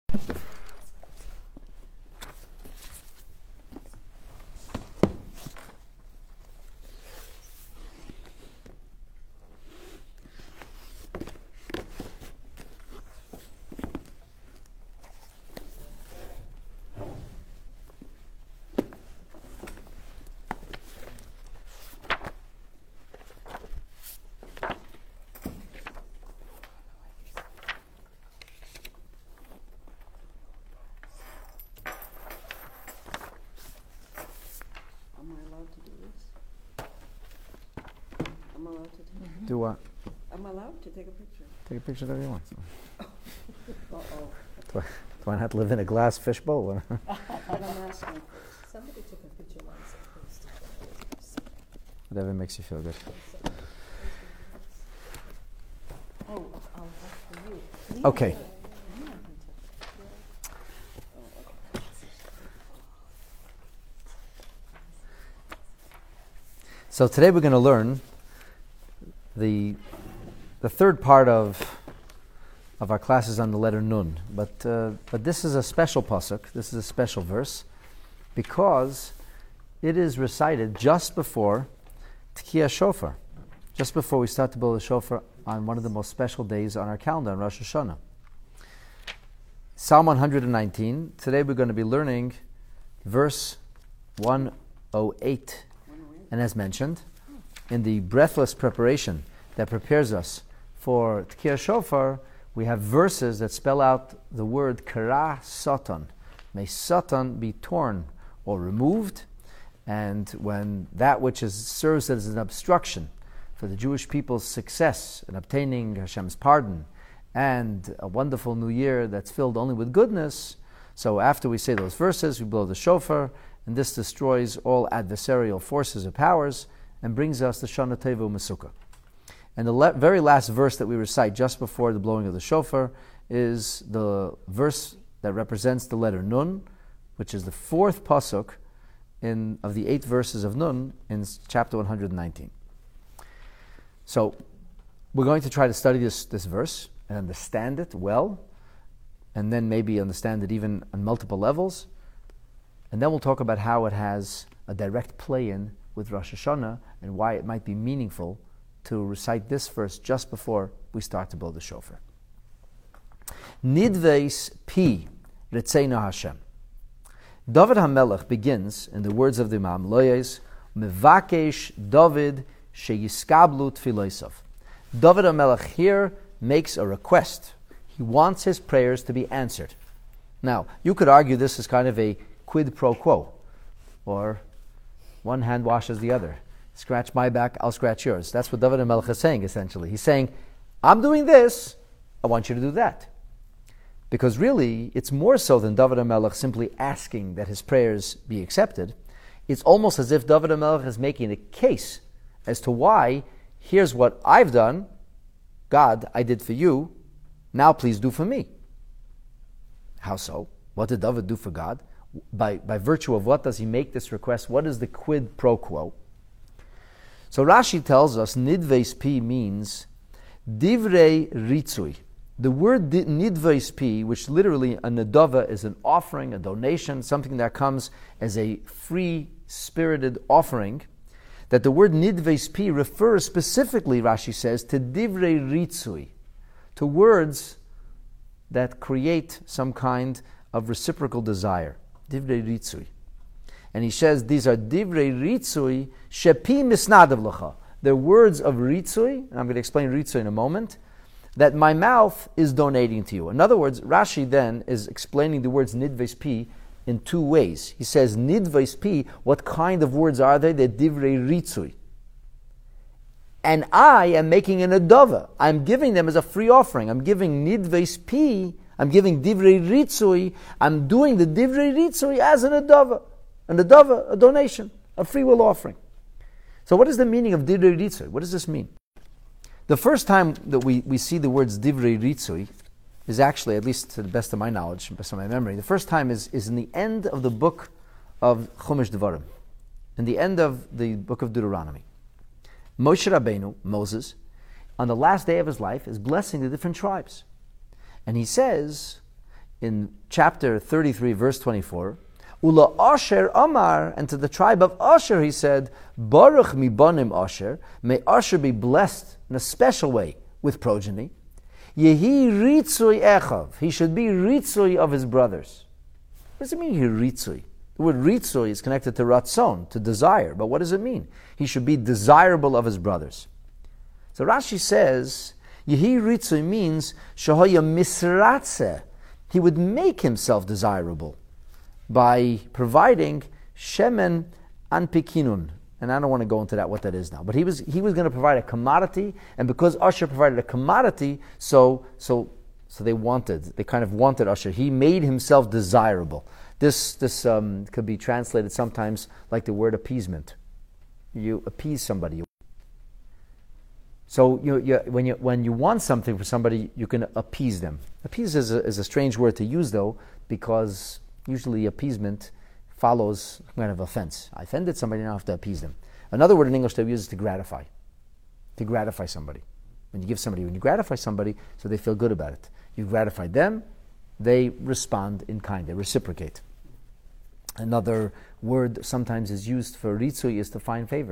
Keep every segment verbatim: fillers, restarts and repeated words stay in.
I'm allowed to take Mm-hmm. Do what? I'm allowed to take a picture. Take a picture whatever you want. Uh-oh. Do I, do I not live in a glass fishbowl? But I'm asking. Somebody took a picture once and posted it. Whatever makes you feel good. Oh, I'll have for you. Okay. So today we're going to learn the the third part of of our classes on the letter Nun. But uh, but this is a special pasuk. This is a special verse because it is recited just before Tkiyah Shofar, just before we start to blow the shofar on one of the most special days on our calendar, on Rosh Hashanah. Psalm one hundred nineteen. Today we're going to be learning verse one oh eight. And as mentioned, in the breathless preparation that prepares us for Tkiyah Shofar, we have verses that spell out the word Kara Satan. May Satan be torn or removed, and when that which is serves as an obstruction for the Jewish people's success in obtaining Hashem's pardon and a wonderful new year that's filled only with goodness, so after we say those verses, we blow the shofar, and this destroys all adversarial forces or powers and brings us the Shana Tova U'Mesukkah. And the le- very last verse that we recite just before the blowing of the shofar is the verse that represents the letter Nun, which is the fourth pasuk in of the eight verses of Nun in chapter one hundred nineteen. So we're going to try to study this, this verse and understand it well, and then maybe understand it even on multiple levels. And then we'll talk about how it has a direct play-in with Rosh Hashanah and why it might be meaningful to recite this verse just before we start to blow the shofar. Nidveis pi Ritzeina Hashem. David HaMelech begins in the words of the Imam Loyes, Mevakesh David sheyiskablu tfilosav. David HaMelech here makes a request. He wants his prayers to be answered. Now, you could argue this is kind of a quid pro quo, or one hand washes the other. Scratch my back, I'll scratch yours. That's what David HaMelech is saying, essentially. He's saying, I'm doing this, I want you to do that. Because really, it's more so than David HaMelech simply asking that his prayers be accepted. It's almost as if David HaMelech is making a case as to why, here's what I've done, God, I did for you, now please do for me. How so? What did David do for God? By, by virtue of what does he make this request? What is the quid pro quo? So Rashi tells us Nidveis pi means divrei ritzui. The word nidveis pi, which literally a nedava is an offering, a donation, something that comes as a free-spirited offering, that the word nidveis pi refers specifically, Rashi says, to divrei ritzui, to words that create some kind of reciprocal desire. Divrei ritzui. And he says these are divrei ritzui shepi misnadav lecha. They're words of ritzui, and I'm going to explain ritzui in a moment, that my mouth is donating to you. In other words, Rashi then is explaining the words nidveis pi in two ways. He says nidveis pi, what kind of words are they? They're divrei ritzui. And I am making an adova. I'm giving them as a free offering. I'm giving nidveis pi, I'm giving divrei ritzui, I'm doing the divrei ritzui as an adova. An adova, a donation, a free will offering. So what is the meaning of divrei ritzui? What does this mean? The first time that we, we see the words divrei ritzui is actually, at least to the best of my knowledge, best of my memory, the first time is, is in the end of the book of Chumash Devarim, in the end of the book of Deuteronomy. Moshe Rabbeinu, Moses, on the last day of his life, is blessing the different tribes. And he says, in chapter thirty-three, verse twenty-four, Ula Asher Amar, and to the tribe of Asher he said, Baruch mibanim Asher, may Asher be blessed in a special way with progeny. Yehi ritzui echav, he should be ritzui of his brothers. What does it mean here, ritzui? The word ritzui is connected to ratzon, to desire, but what does it mean? He should be desirable of his brothers. So Rashi says, Yehi ritzui means shahaya misratze, he would make himself desirable by providing shemen anpikinun. And I don't want to go into that, what that is now. But he was he was going to provide a commodity, and because Asher provided a commodity, so so so they wanted, they kind of wanted Asher. He made himself desirable. This this um, could be translated sometimes like the word appeasement. You appease somebody. So you, you, when you when you want something for somebody, you can appease them. Appease is a, is a strange word to use, though, because usually appeasement follows kind of offense. I offended somebody, now I have to appease them. Another word in English that we use is to gratify. To gratify somebody. When you give somebody, when you gratify somebody, so they feel good about it. You gratify them, they respond in kind, they reciprocate. Another word sometimes is used for ritzui is to find favor,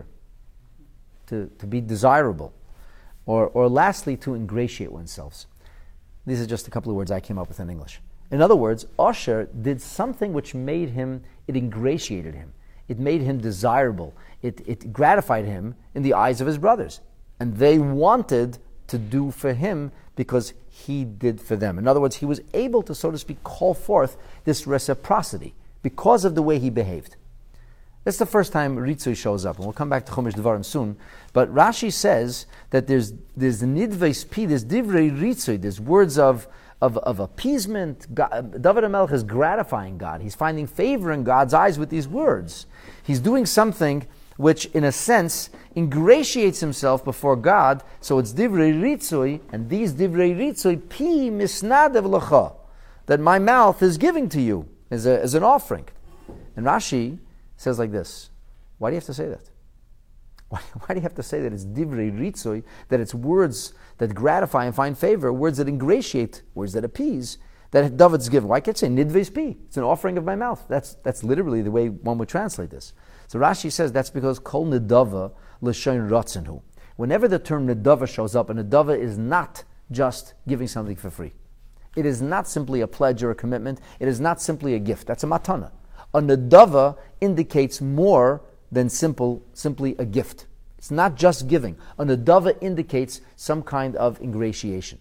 to, to be desirable. Or, or lastly, to ingratiate oneself. These are just a couple of words I came up with in English. In other words, Asher did something which made him, it ingratiated him. It made him desirable. It, it gratified him in the eyes of his brothers. And they wanted to do for him because he did for them. In other words, he was able to, so to speak, call forth this reciprocity because of the way he behaved. That's the first time Ritzui shows up, and we'll come back to Chumash Devarim soon. But Rashi says that there's there's nidveis pi, there's divrei Ritzui, there's words of Of, of appeasement. God, David HaMelech is gratifying God. He's finding favor in God's eyes with these words. He's doing something which, in a sense, ingratiates himself before God. So it's divrei ritzui, and these divrei ritzui pi misnadev lecha, that my mouth is giving to you as, a, as an offering. And Rashi says like this, why do you have to say that? Why, why do you have to say that it's divrei ritzui, that it's words that gratify and find favor, words that ingratiate, words that appease, that David's given? Why can't I say nidveis pi? It's an offering of my mouth. That's that's literally the way one would translate this. So Rashi says that's because kol nidava l'shoin ratzenhu. Whenever the term nidava shows up, a nidava is not just giving something for free. It is not simply a pledge or a commitment. It is not simply a gift. That's a matana. A nidava indicates more than simple, simply a gift. It's not just giving. A nadava indicates some kind of ingratiation.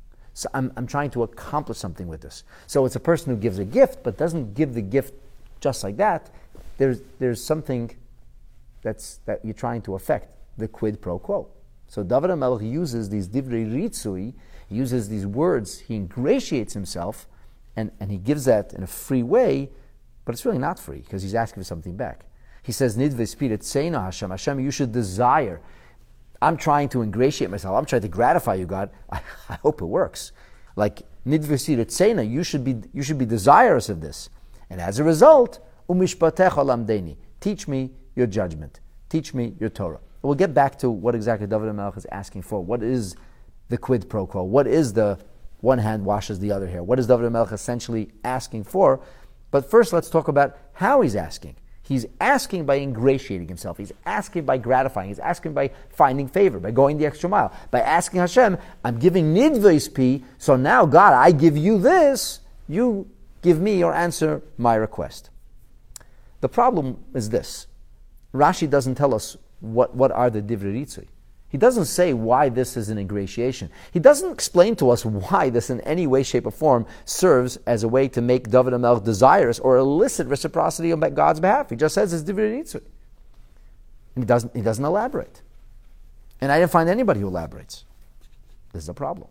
So I'm, I'm trying to accomplish something with this. So it's a person who gives a gift, but doesn't give the gift just like that. There's there's something that's that you're trying to affect, the quid pro quo. So David HaMelech uses these divrei ritzui, he uses these words, he ingratiates himself, and, and he gives that in a free way, but it's really not free, because he's asking for something back. He says, Nidve Spirit, Tseina Hashem, Hashem, you should desire. I'm trying to ingratiate myself. I'm trying to gratify you, God. I, I hope it works. Like, Nidve Spirit, Tseina, you should be you should be desirous of this. And as a result, Umishpatecha lamdeni, teach me your judgment. Teach me your Torah. We'll get back to what exactly David HaMelech is asking for. What is the quid pro quo? What is the one hand washes the other here? What is David HaMelech essentially asking for? But first, let's talk about how he's asking. He's asking by ingratiating himself. He's asking by gratifying. He's asking by finding favor, by going the extra mile. By asking Hashem, I'm giving nidveis pi, so now, God, I give you this. You give me or answer my request. The problem is this. Rashi doesn't tell us what, what are the divrei ritzui. He doesn't say why this is an ingratiation. He doesn't explain to us why this in any way, shape, or form serves as a way to make David HaMelech desirous or elicit reciprocity on God's behalf. He just says it's divrei ritzui. And he doesn't, he doesn't elaborate. And I didn't find anybody who elaborates. This is a problem.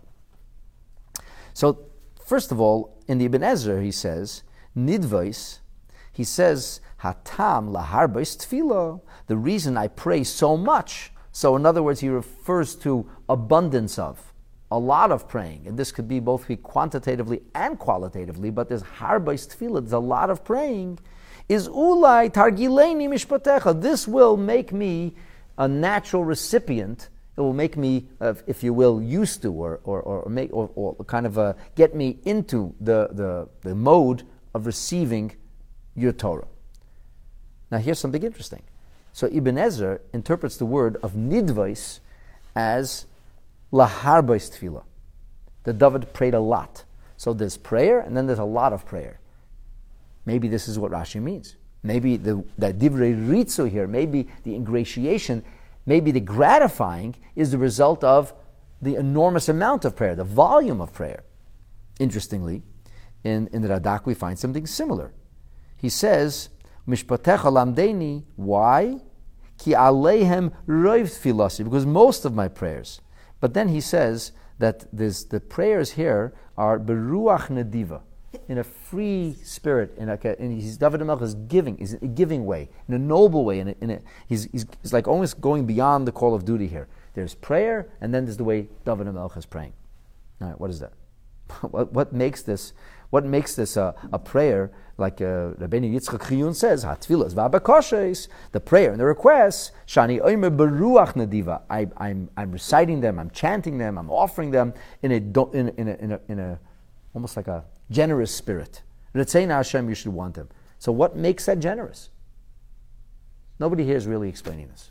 So, first of all, in the Ibn Ezra, he says, nidvais, he says, hatam laharbais tefillah, the reason I pray so much. So in other words, he refers to abundance of, a lot of praying. And this could be both quantitatively and qualitatively, but there's harbais tefillah, there's a lot of praying, is ulai targileini mishpatecha. This will make me a natural recipient It will make me, uh, if you will, used to, or or or make or, or kind of uh, get me into the, the the mode of receiving your Torah. Now, here's something interesting. So Ibn Ezra interprets the word of nidvais as laharbais tefillah. That David prayed a lot. So there's prayer, and then there's a lot of prayer. Maybe this is what Rashi means. Maybe the that divrei ritzu here, maybe the ingratiation, maybe the gratifying is the result of the enormous amount of prayer, the volume of prayer. Interestingly, in, in the Radak we find something similar. He says, Mishpatecha lamdeni, why? Ki aleihem roiv tfilasi, because most of my prayers. But then he says that this, the prayers here are beruach nediva, in a free spirit, in a, in he's David HaMelech is giving, is a giving way, in a noble way, in a, in a, he's, he's, he's like almost going beyond the call of duty here. There's prayer, and then there's the way David HaMelech is praying. All right, what is that? what, what makes this? What makes this a, a prayer? Like uh, Rabbeinu Yitzchak Chiyun says, "Hatfilas v'abakoshes," the prayer and the requests. Shani oimer beruach nediva. I, I'm I'm reciting them. I'm chanting them. I'm offering them in a do, in, in a in a in a almost like a generous spirit. Retzeina Hashem, you should want them. So what makes that generous? Nobody here is really explaining this.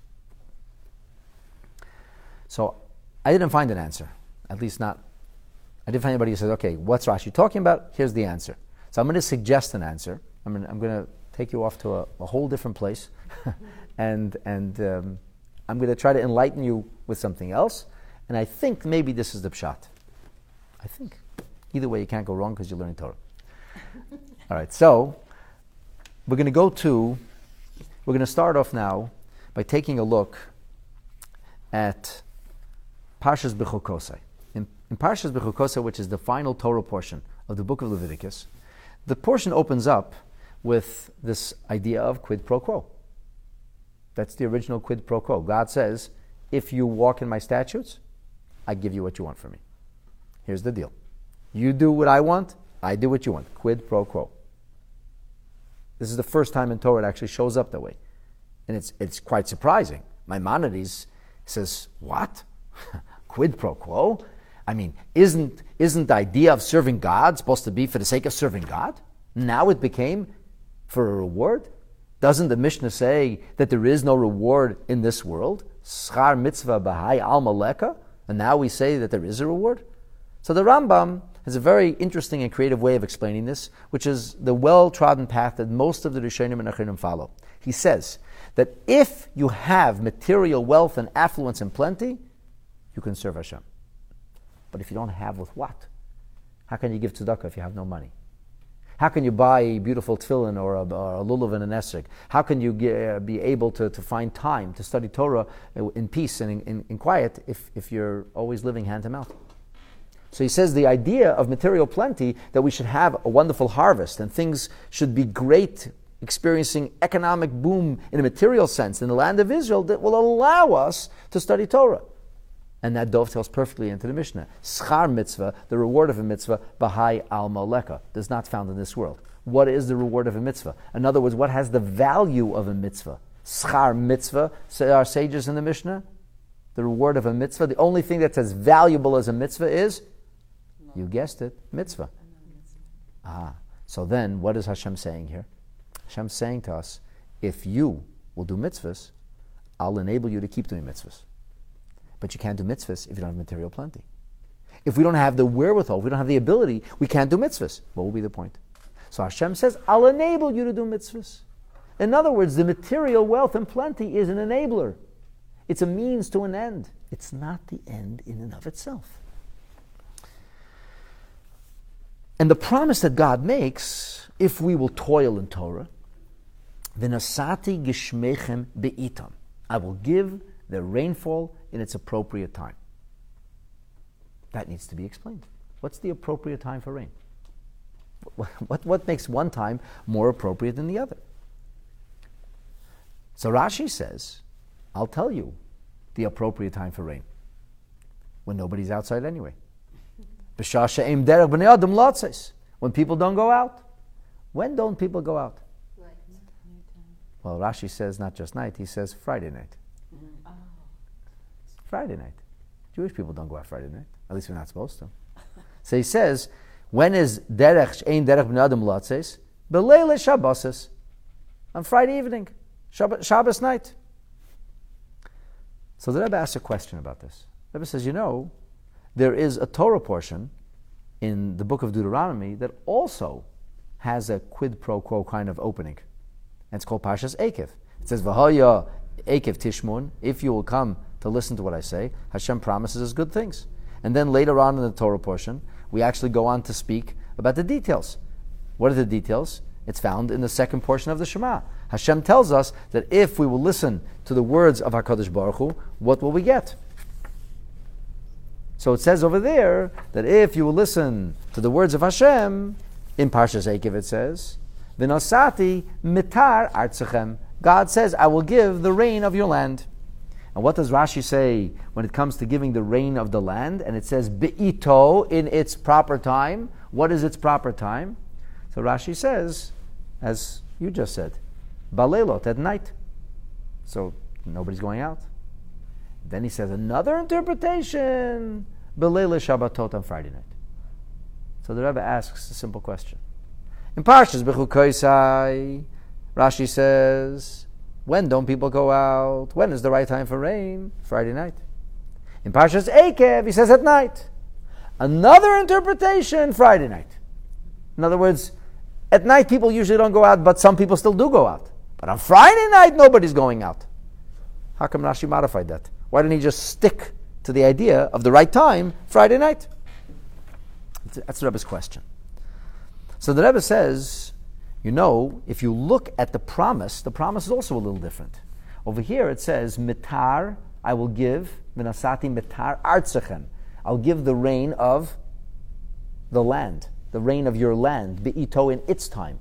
So I didn't find an answer. At least not. I didn't find anybody who said, "Okay, what's Rashi talking about?" Here's the answer. So I'm going to suggest an answer. I'm going to, I'm going to take you off to a, a whole different place, and and um, I'm going to try to enlighten you with something else. And I think maybe this is the pshat. I think. Either way, you can't go wrong because you're learning Torah. All right, so we're going to go to, we're going to start off now by taking a look at Parshas Bechukosai. In, in Parshas Bechukosai, which is the final Torah portion of the book of Leviticus, the portion opens up with this idea of quid pro quo. That's the original quid pro quo. God says, if you walk in my statutes, I give you what you want from me. Here's the deal. You do what I want, I do what you want. Quid pro quo. This is the first time in Torah it actually shows up that way. And it's it's quite surprising. Maimonides says, what? Quid pro quo? I mean, isn't isn't the idea of serving God supposed to be for the sake of serving God? Now it became for a reward? Doesn't the Mishnah say that there is no reward in this world? Schar mitzvah b'hai al maleka? And now we say that there is a reward? So the Rambam has a very interesting and creative way of explaining this, which is the well-trodden path that most of the Rishonim and Achirim follow. He says that if you have material wealth and affluence and plenty, you can serve Hashem. But if you don't have with what? How can you give tzedakah if you have no money? How can you buy a beautiful tefillin or a, or a lulav and an esrog? How can you get, uh, be able to, to find time to study Torah in peace and in, in, in quiet if, if you're always living hand to mouth? So he says the idea of material plenty, that we should have a wonderful harvest and things should be great, experiencing economic boom in a material sense in the land of Israel, that will allow us to study Torah. And that dovetails perfectly into the Mishnah. Schar mitzvah, the reward of a mitzvah, bahai al maleka, is not found in this world. What is the reward of a mitzvah? In other words, what has the value of a mitzvah? Schar mitzvah, say our sages in the Mishnah, the reward of a mitzvah, the only thing that's as valuable as a mitzvah is, you guessed it, mitzvah. Ah, so then what is Hashem saying here? Hashem's saying to us, if you will do mitzvahs, I'll enable you to keep doing mitzvahs. But you can't do mitzvahs if you don't have material plenty. If we don't have the wherewithal, if we don't have the ability, we can't do mitzvahs. What will be the point? So Hashem says, I'll enable you to do mitzvahs. In other words, the material wealth and plenty is an enabler. It's a means to an end. It's not the end in and of itself. And the promise that God makes, if we will toil in Torah, v'nasati gishmechem be'itam, I will give the rainfall in its appropriate time. That needs to be explained. What's the appropriate time for rain? What, what, what makes one time more appropriate than the other? So Rashi says, I'll tell you the appropriate time for rain. When nobody's outside anyway. When people don't go out. When don't people go out? Night. Well, Rashi says not just night, he says Friday night. Mm-hmm. Oh. Friday night. Jewish people don't go out Friday night. At least we're not supposed to. So he says, when is derech ein derech b'nei adam latzes? B'leile Shabbosis. On Friday evening, Shabbat, Shabbos night. So the Rebbe asks a question about this. The Rebbe says, you know, there is a Torah portion in the book of Deuteronomy that also has a quid pro quo kind of opening. And it's called Parshas Eikev. It says, V'haya Eikev Tishmun, if you will come to listen to what I say, Hashem promises us good things. And then later on in the Torah portion, we actually go on to speak about the details. What are the details? It's found in the second portion of the Shema. Hashem tells us that if we will listen to the words of HaKadosh Baruch Hu, what will we get? So it says over there that if you will listen to the words of Hashem, in Parshas Eikev it says, V'nosati mitar artzachem. God says, I will give the rain of your land. And what does Rashi say when it comes to giving the rain of the land? And it says, Be'ito, in its proper time. What is its proper time? So Rashi says, as you just said, Balelot, at night. So nobody's going out. Then he says another interpretation, Belele Shabbatot, on Friday night. So the Rebbe asks a simple question. In Parshas Bechukoisai, Rashi says, when don't people go out? When is the right time for rain? Friday night. In Parshas Eikev, he says at night. Another interpretation, Friday night. In other words, at night people usually don't go out, but some people still do go out. But on Friday night, nobody's going out. How come Rashi modified that? Why didn't he just stick to the idea of the right time, Friday night? That's the Rebbe's question. So the Rebbe says, you know, if you look at the promise, the promise is also a little different. Over here it says, Mitar, I will give, Minasati Mitar Artzachem. I'll give the rain of the land, the rain of your land, Be'ito, in its time.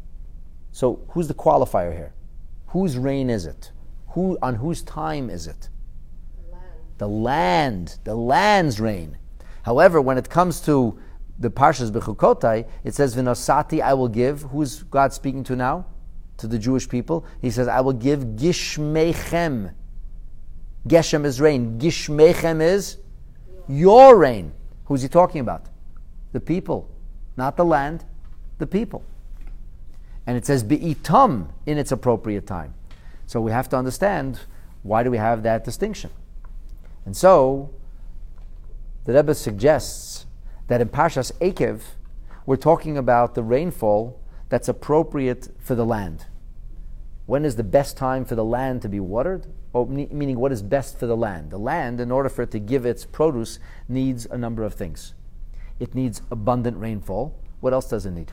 So who's the qualifier here? Whose rain is it? Who on whose time is it? The land. The land, the land's rain. However, when it comes to the Parshas Bechukotai, it says, V'nosati, I will give. Who's God speaking to now? To the Jewish people. He says, I will give Gishmechem. Geshem is rain. Gishmechem is your rain. Who's he talking about? The people. Not the land, the people. And it says, Be'itam, in its appropriate time. So we have to understand, why do we have that distinction? And so, the Rebbe suggests that in Parshas Eikev, we're talking about the rainfall that's appropriate for the land. When is the best time for the land to be watered? Or meaning, what is best for the land? The land, in order for it to give its produce, needs a number of things. It needs abundant rainfall. What else does it need?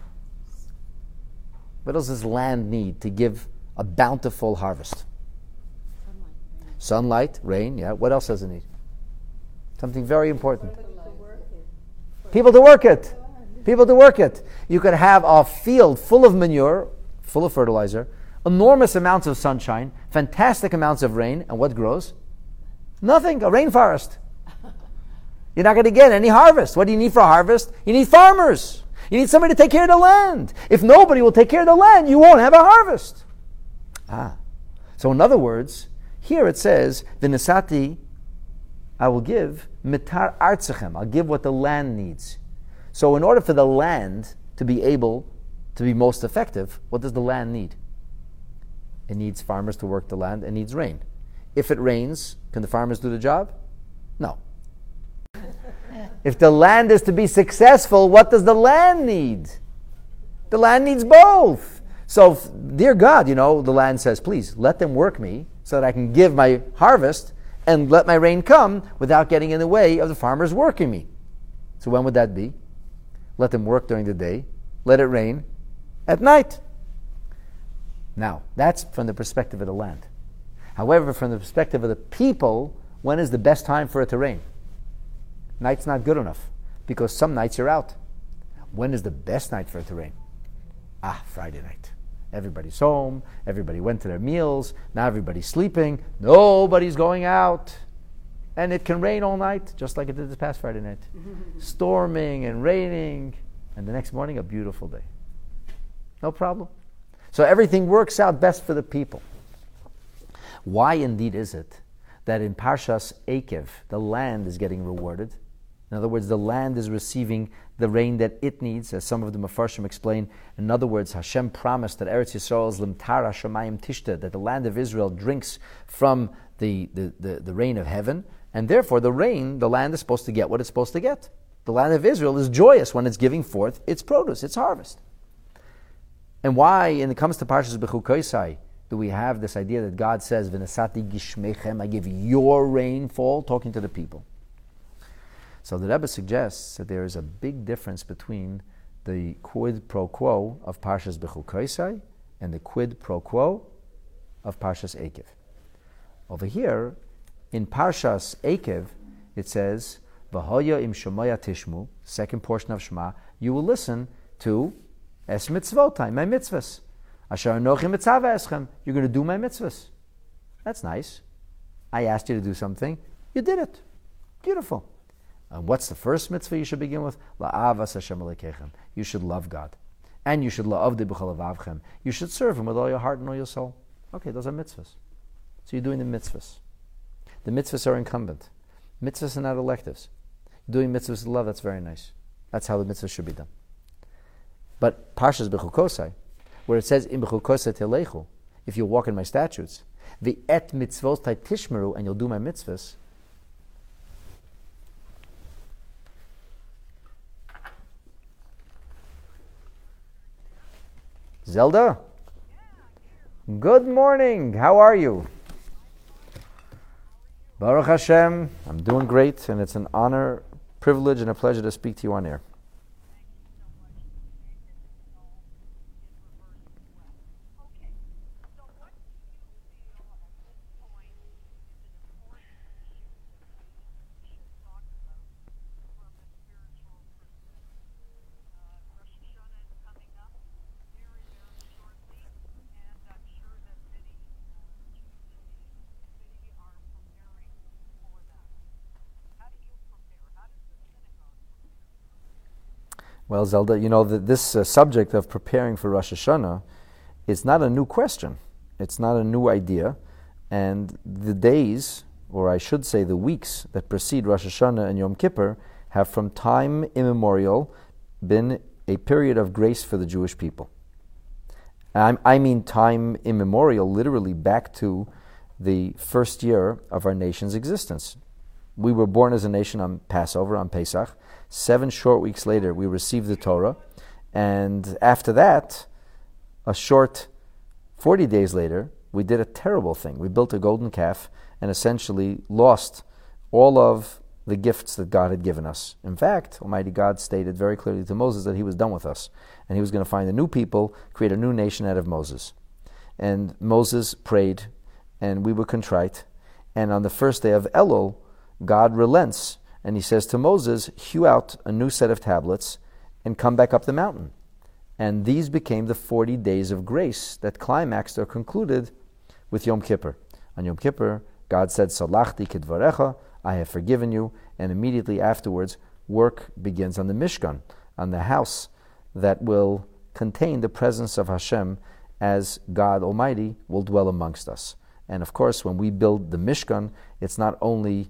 What else does land need to give a bountiful harvest? Sunlight. Sunlight, rain, yeah. What else does it need? Something very important. People to work it. People to work it. You could have a field full of manure, full of fertilizer, enormous amounts of sunshine, fantastic amounts of rain, and what grows? Nothing, a rainforest. You're not going to get any harvest. What do you need for a harvest? You need farmers. You need somebody to take care of the land. If nobody will take care of the land, you won't have a harvest. Ah. So in other words, here it says, V'nesati, I will give, mitar artzachem, I'll give what the land needs. So in order for the land to be able to be most effective, what does the land need? It needs farmers to work the land. It needs rain. If it rains, can the farmers do the job? No. If the land is to be successful, what does the land need? The land needs both. So, dear God, you know, the land says, please, let them work me so that I can give my harvest and let my rain come without getting in the way of the farmers working me. So when would that be? Let them work during the day. Let it rain at night. Now, that's from the perspective of the land. However, from the perspective of the people, when is the best time for it to rain? Night's not good enough, because some nights you're out. When is the best night for it to rain? Ah, Friday night. Everybody's home, everybody went to their meals, now everybody's sleeping, nobody's going out. And it can rain all night, just like it did this past Friday night. Storming and raining, and the next morning a beautiful day. No problem. So everything works out best for the people. Why indeed is it that in Parshas Ekev, the land is getting rewarded. In other words, the land is receiving the rain that it needs, as some of the Mefarshim explain. In other words, Hashem promised that Eretz Yisrael is limtara shamayim tishta, that the land of Israel drinks from the, the, the, the rain of heaven, and therefore the rain, the land is supposed to get what it's supposed to get. The land of Israel is joyous when it's giving forth its produce, its harvest. And why, when it comes to Parshas Bechukoisai, do we have this idea that God says, V'nasati gishmechem, I give your rainfall, talking to the people? So the Rebbe suggests that there is a big difference between the quid pro quo of Parshas Bechukoisai and the quid pro quo of Parshas Ekev. Over here, in Parshas Ekev, it says, V'hoya im shomaya tishmu, second portion of Shema, you will listen to es mitzvotai, my mitzvahs. Asher anochi mitzava eschem, you're going to do my mitzvahs. That's nice. I asked you to do something, you did it. Beautiful. And what's the first mitzvah you should begin with? La'avas Hashem Elokeichem. You should love God. And you should la'avdi b'chol avavchem. You should serve Him with all your heart and all your soul. Okay, those are mitzvahs. So you're doing the mitzvahs. The mitzvahs are incumbent. Mitzvahs are not electives. Doing mitzvahs with love, that's very nice. That's how the mitzvahs should be done. But Parshas Bechukosai, where it says, Im Bechukosai telechu, if you walk in my statutes, the et mitzvos tishmeru, and you'll do my mitzvahs, Zelda? Good morning. How are you? Baruch Hashem. I'm doing great, and it's an honor, privilege, and a pleasure to speak to you on air. Well, Zelda, you know, that this uh, subject of preparing for Rosh Hashanah is not a new question. It's not a new idea. And the days, or I should say the weeks that precede Rosh Hashanah and Yom Kippur have from time immemorial been a period of grace for the Jewish people. And I mean time immemorial, literally back to the first year of our nation's existence. We were born as a nation on Passover, on Pesach. Seven short weeks later, we received the Torah. And after that, a short forty days later, we did a terrible thing. We built a golden calf and essentially lost all of the gifts that God had given us. In fact, Almighty God stated very clearly to Moses that He was done with us. And He was going to find a new people, create a new nation out of Moses. And Moses prayed, and we were contrite. And on the first day of Elul, God relents, and He says to Moses, hew out a new set of tablets and come back up the mountain. And these became the forty days of grace that climaxed or concluded with Yom Kippur. On Yom Kippur, God said, Salachti kidvarecha, I have forgiven you, and immediately afterwards, work begins on the Mishkan, on the house that will contain the presence of Hashem as God Almighty will dwell amongst us. And of course, when we build the Mishkan, it's not only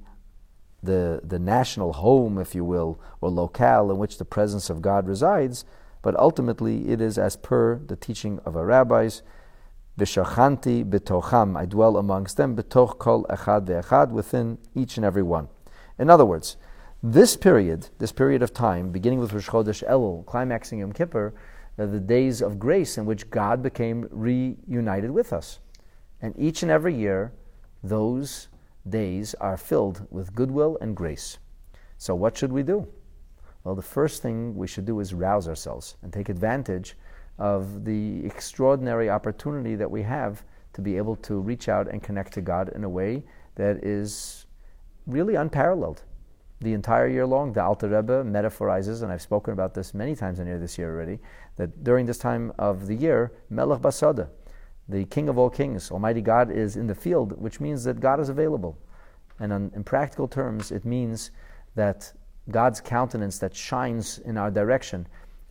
the the national home, if you will, or locale in which the presence of God resides, but ultimately it is as per the teaching of our rabbis, V'shachanti b'tocham, I dwell amongst them, b'toch kol echad ve'echad, within each and every one. In other words, this period, this period of time, beginning with Rosh Chodesh Elul, climaxing Yom Kippur, are the days of grace in which God became reunited with us. And each and every year, those days are filled with goodwill and grace. So what should we do? Well, the first thing we should do is rouse ourselves and take advantage of the extraordinary opportunity that we have to be able to reach out and connect to God in a way that is really unparalleled. The entire year long, the Alter Rebbe metaphorizes, and I've spoken about this many times in here this year already, that during this time of the year, Melech Basada, the King of all kings, Almighty God, is in the field, which means that God is available. And on, in practical terms, it means that God's countenance that shines in our direction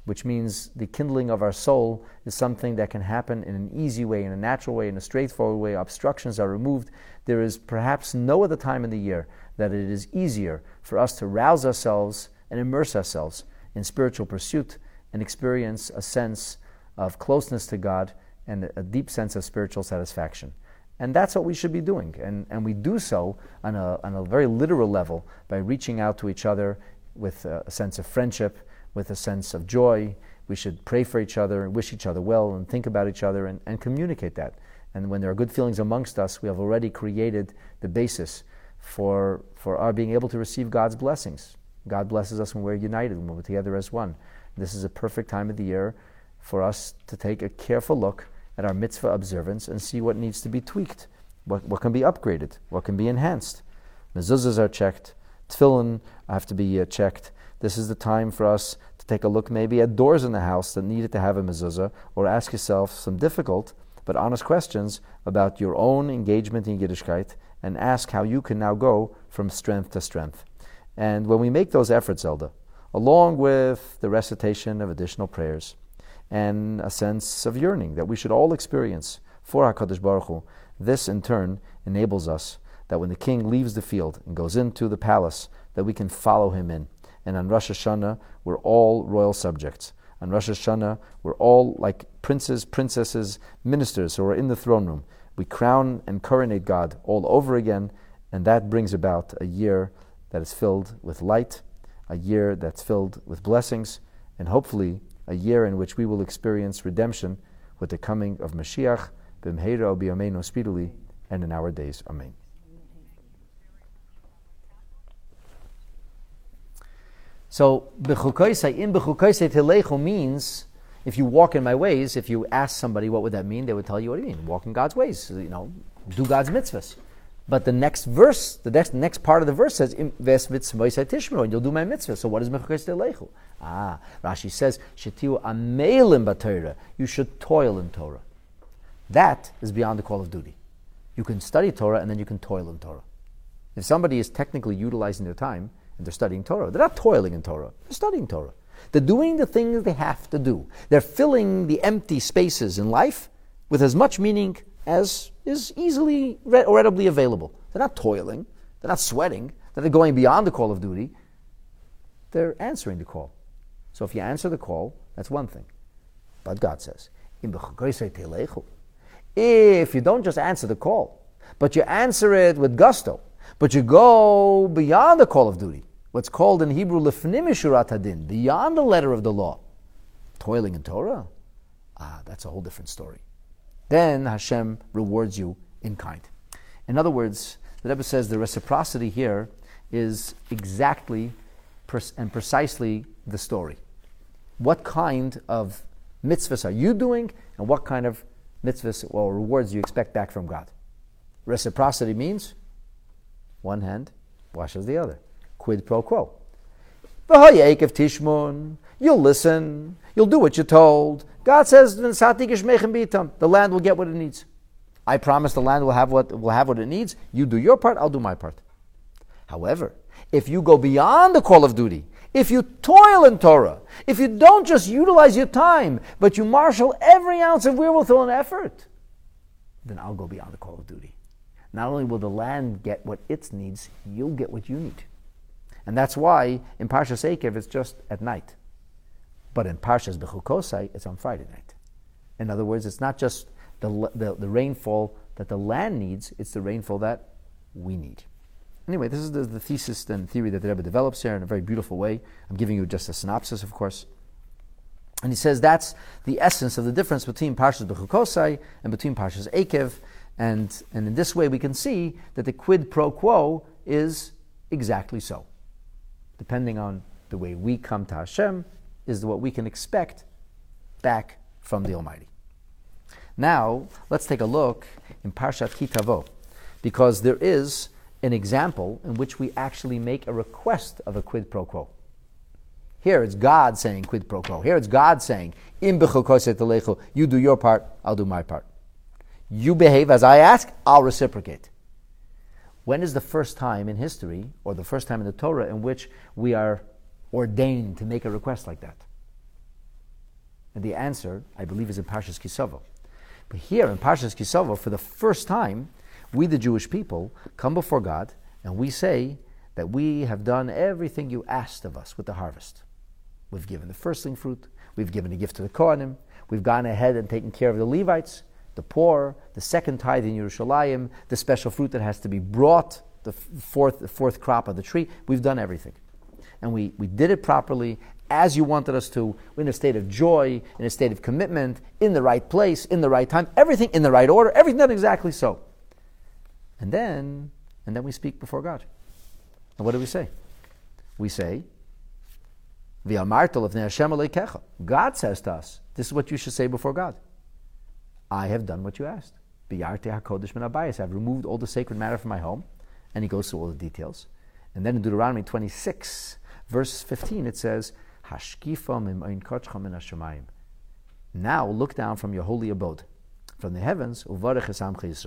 which means the kindling of our soul is something that can happen in an easy way, in a natural way, in a straightforward way. Obstructions are removed. There is perhaps no other time in the year that it is easier for us to rouse ourselves and immerse ourselves in spiritual pursuit and experience a sense of closeness to God and a deep sense of spiritual satisfaction. And that's what we should be doing. And, and we do so on a, on a very literal level by reaching out to each other with a, a sense of friendship, with a sense of joy. We should pray for each other and wish each other well and think about each other and, and communicate that. And when there are good feelings amongst us, we have already created the basis for, for our being able to receive God's blessings. God blesses us when we're united, when we're together as one. This is a perfect time of the year for us to take a careful look at our mitzvah observance and see what needs to be tweaked, what, what can be upgraded, what can be enhanced. Mezuzahs are checked, tefillin have to be uh, checked. This is the time for us to take a look maybe at doors in the house that needed to have a mezuzah, or ask yourself some difficult but honest questions about your own engagement in Yiddishkeit, and ask how you can now go from strength to strength. And when we make those efforts, Zelda, along with the recitation of additional prayers, and a sense of yearning that we should all experience for HaKadosh Baruch Hu, this in turn enables us that when the king leaves the field and goes into the palace, that we can follow him in. And on Rosh Hashanah, we're all royal subjects. On Rosh Hashanah, we're all like princes, princesses, ministers who are in the throne room. We crown and coronate God all over again, and that brings about a year that is filled with light, a year that's filled with blessings, and hopefully a year in which we will experience redemption with the coming of Mashiach, b'mheira u'biyameinu speedily, and in our days. Amen. So, b'chukoisai, in b'chukoisai telechu means, if you walk in my ways, if you ask somebody what would that mean, they would tell you, what do you mean? Walk in God's ways, you know, do God's mitzvahs. But the next verse, the next next part of the verse says, "Ves mitzvos tishmeru," and you'll do my mitzvah. So what is mechukas telechu? Ah, Rashi says, "Shetiu amelim b'Torah." You should toil in Torah. That is beyond the call of duty. You can study Torah and then you can toil in Torah. If somebody is technically utilizing their time and they're studying Torah, they're not toiling in Torah. They're studying Torah. They're doing the things they have to do. They're filling the empty spaces in life with as much meaning as is easily re- or readily available. They're not toiling. They're not sweating. They're not going beyond the call of duty. They're answering the call. So if you answer the call, that's one thing. But God says, if you don't just answer the call, but you answer it with gusto, but you go beyond the call of duty, what's called in Hebrew lefnim mishurat hadin, beyond the letter of the law, toiling in Torah, ah, that's a whole different story. Then Hashem rewards you in kind. In other words, the Rebbe says the reciprocity here is exactly pers- and precisely the story. What kind of mitzvahs are you doing, and what kind of mitzvahs or rewards you expect back from God? Reciprocity means one hand washes the other. Quid pro quo. You'll listen. You'll do what you're told. God says the land will get what it needs. I promise the land will have what will have what it needs. You do your part, I'll do my part. However, if you go beyond the call of duty, if you toil in Torah, if you don't just utilize your time, but you marshal every ounce of wherewithal and effort, then I'll go beyond the call of duty. Not only will the land get what it needs, you'll get what you need. And that's why in Parshas Eikev it's just at night. But in Parshas Bechukosai, it's on Friday night. In other words, it's not just the, the, the rainfall that the land needs, it's the rainfall that we need. Anyway, this is the, the thesis and theory that the Rebbe develops here in a very beautiful way. I'm giving you just a synopsis, of course. And he says that's the essence of the difference between Parshas Bechukosai and between Parshas Eikev. And, and in this way we can see that the quid pro quo is exactly so. Depending on the way we come to Hashem, is what we can expect back from the Almighty. Now, let's take a look in Parshat Ki Tavo, because there is an example in which we actually make a request of a quid pro quo. Here it's God saying quid pro quo. Here it's God saying, Im b'chukosei telechu, you do your part, I'll do my part. You behave as I ask, I'll reciprocate. When is the first time in history, or the first time in the Torah, in which we are ordained to make a request like that? And the answer, I believe, is in Parshas Kisavo. But here in Parshas Kisavo, for the first time, we, the Jewish people, come before God and we say that we have done everything you asked of us with the harvest. We've given the firstling fruit, we've given a gift to the Kohanim, we've gone ahead and taken care of the Levites, the poor, the second tithe in Yerushalayim, the special fruit that has to be brought, the fourth, the fourth crop of the tree. We've done everything. And we, we did it properly, as you wanted us to, in a state of joy, in a state of commitment, in the right place, in the right time, everything in the right order, everything done exactly so. And then, and then we speak before God. And what do we say? We say, God says to us, this is what you should say before God. I have done what you asked. I've removed all the sacred matter from my home. And he goes through all the details. And then in Deuteronomy twenty-six, verse fifteen, it says, now look down from your holy abode, from the heavens, and what does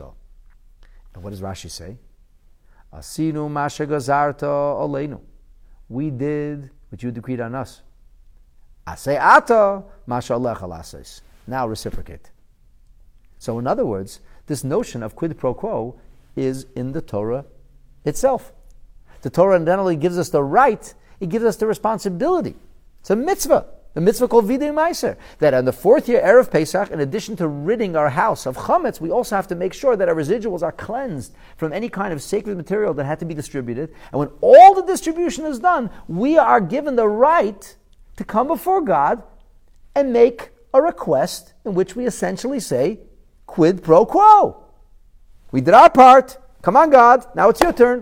Rashi say? Asinu masha gazarta aleinu. We did what you decreed on us. Asay ata masha alecha lases. Now reciprocate. So in other words, this notion of quid pro quo is in the Torah itself. The Torah not only gives us the right, it gives us the responsibility. It's a mitzvah. The mitzvah called Videi Meiser. That on the fourth year, Erev Pesach, in addition to ridding our house of chametz, we also have to make sure that our residuals are cleansed from any kind of sacred material that had to be distributed. And when all the distribution is done, we are given the right to come before God and make a request in which we essentially say, quid pro quo. We did our part. Come on, God. Now it's your turn.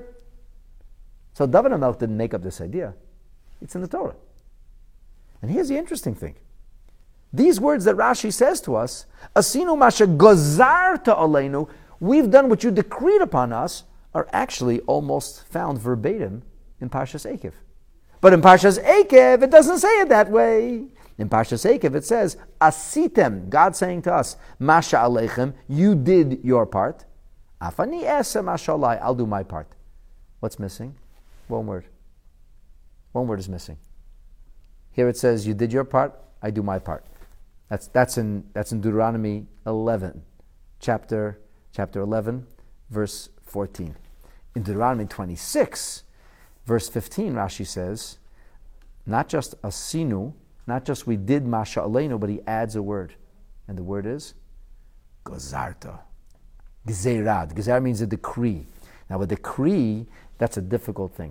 So David HaMelech didn't make up this idea. It's in the Torah. And here's the interesting thing. These words that Rashi says to us, Asinu masha gozarta aleinu, we've done what you decreed upon us, are actually almost found verbatim in Parshas Eikev. But in Parshas Eikev, it doesn't say it that way. In Parshas Eikev, it says, Asitem, God saying to us, Masha aleichem, you did your part. Afani esa masha alai, I'll do my part. What's missing? One word. One word is missing. Here it says, you did your part, I do my part. That's that's in that's in Deuteronomy eleven, chapter chapter eleven, verse fourteen. In Deuteronomy twenty-six, verse fifteen, Rashi says, not just asinu, not just we did masha aleinu, but he adds a word. And the word is gozarta. Gzeirad. Gzeirad means a decree. Now a decree, that's a difficult thing.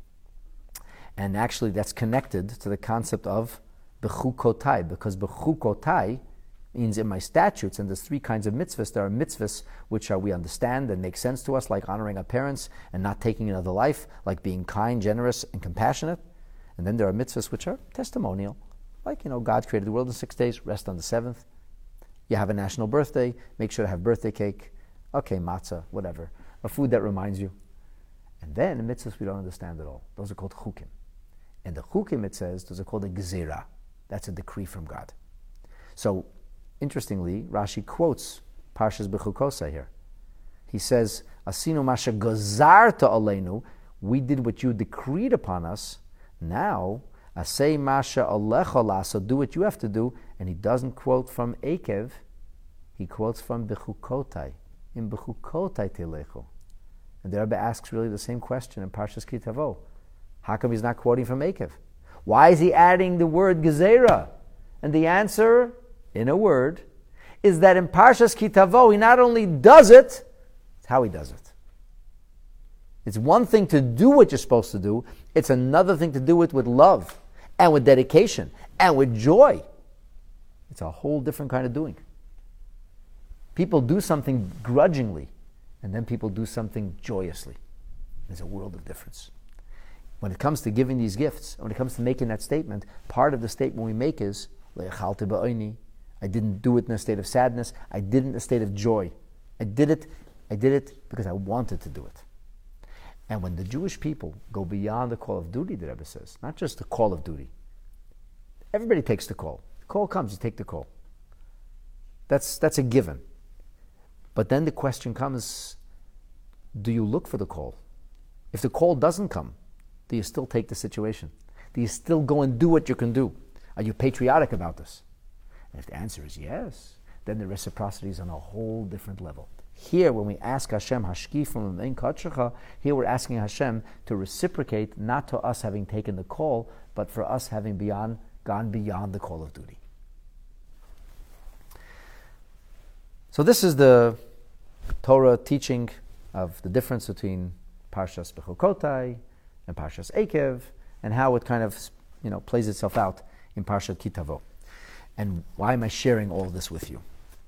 And actually that's connected to the concept of bechukotai, because bechukotai means in my statutes, and there's three kinds of mitzvahs. There are mitzvahs which are, we understand and make sense to us, like honoring our parents and not taking another life, like being kind, generous, and compassionate. And then there are mitzvahs which are testimonial, like, you know, God created the world in six days, rest on the seventh. You have a national birthday, make sure to have birthday cake, okay, matzah, whatever, a food that reminds you. And then the mitzvahs we don't understand at all. Those are called chukim. And the chukim, it says, those are called a gezerah. That's a decree from God. So, interestingly, Rashi quotes Parshas Bechukosai here. He says, Asinu masha gozarta aleinu, we did what you decreed upon us. Now, asay masha alecha lasa, do what you have to do. And he doesn't quote from Eikev, he quotes from Bechukotai. In Bechukotai telechu. And the Rebbe asks really the same question in Parshas Ki Tavo. How come he's not quoting from Eikev? Why is he adding the word gezerah? And the answer, in a word, is that in Parshas Ki Tavo, he not only does it, it's how he does it. It's one thing to do what you're supposed to do, it's another thing to do it with love, and with dedication, and with joy. It's a whole different kind of doing. People do something grudgingly, and then people do something joyously. There's a world of difference. When it comes to giving these gifts, when it comes to making that statement, part of the statement we make is, I didn't do it in a state of sadness, I did it in a state of joy. I did it, I did it because I wanted to do it. And when the Jewish people go beyond the call of duty, the Rebbe says, not just the call of duty, everybody takes the call. The call comes, you take the call. That's, that's a given. But then the question comes, do you look for the call? If the call doesn't come, do you still take the situation? Do you still go and do what you can do? Are you patriotic about this? And if the answer is yes, then the reciprocity is on a whole different level. Here, when we ask Hashem, Hashkifim Ein Katshecha, here we're asking Hashem to reciprocate, not to us having taken the call, but for us having beyond, gone beyond the call of duty. So this is the Torah teaching of the difference between Parshas Bechukotai and Parshas Ekev, and how it kind of, you know, plays itself out in Parshat Kitavo. And why am I sharing all this with you?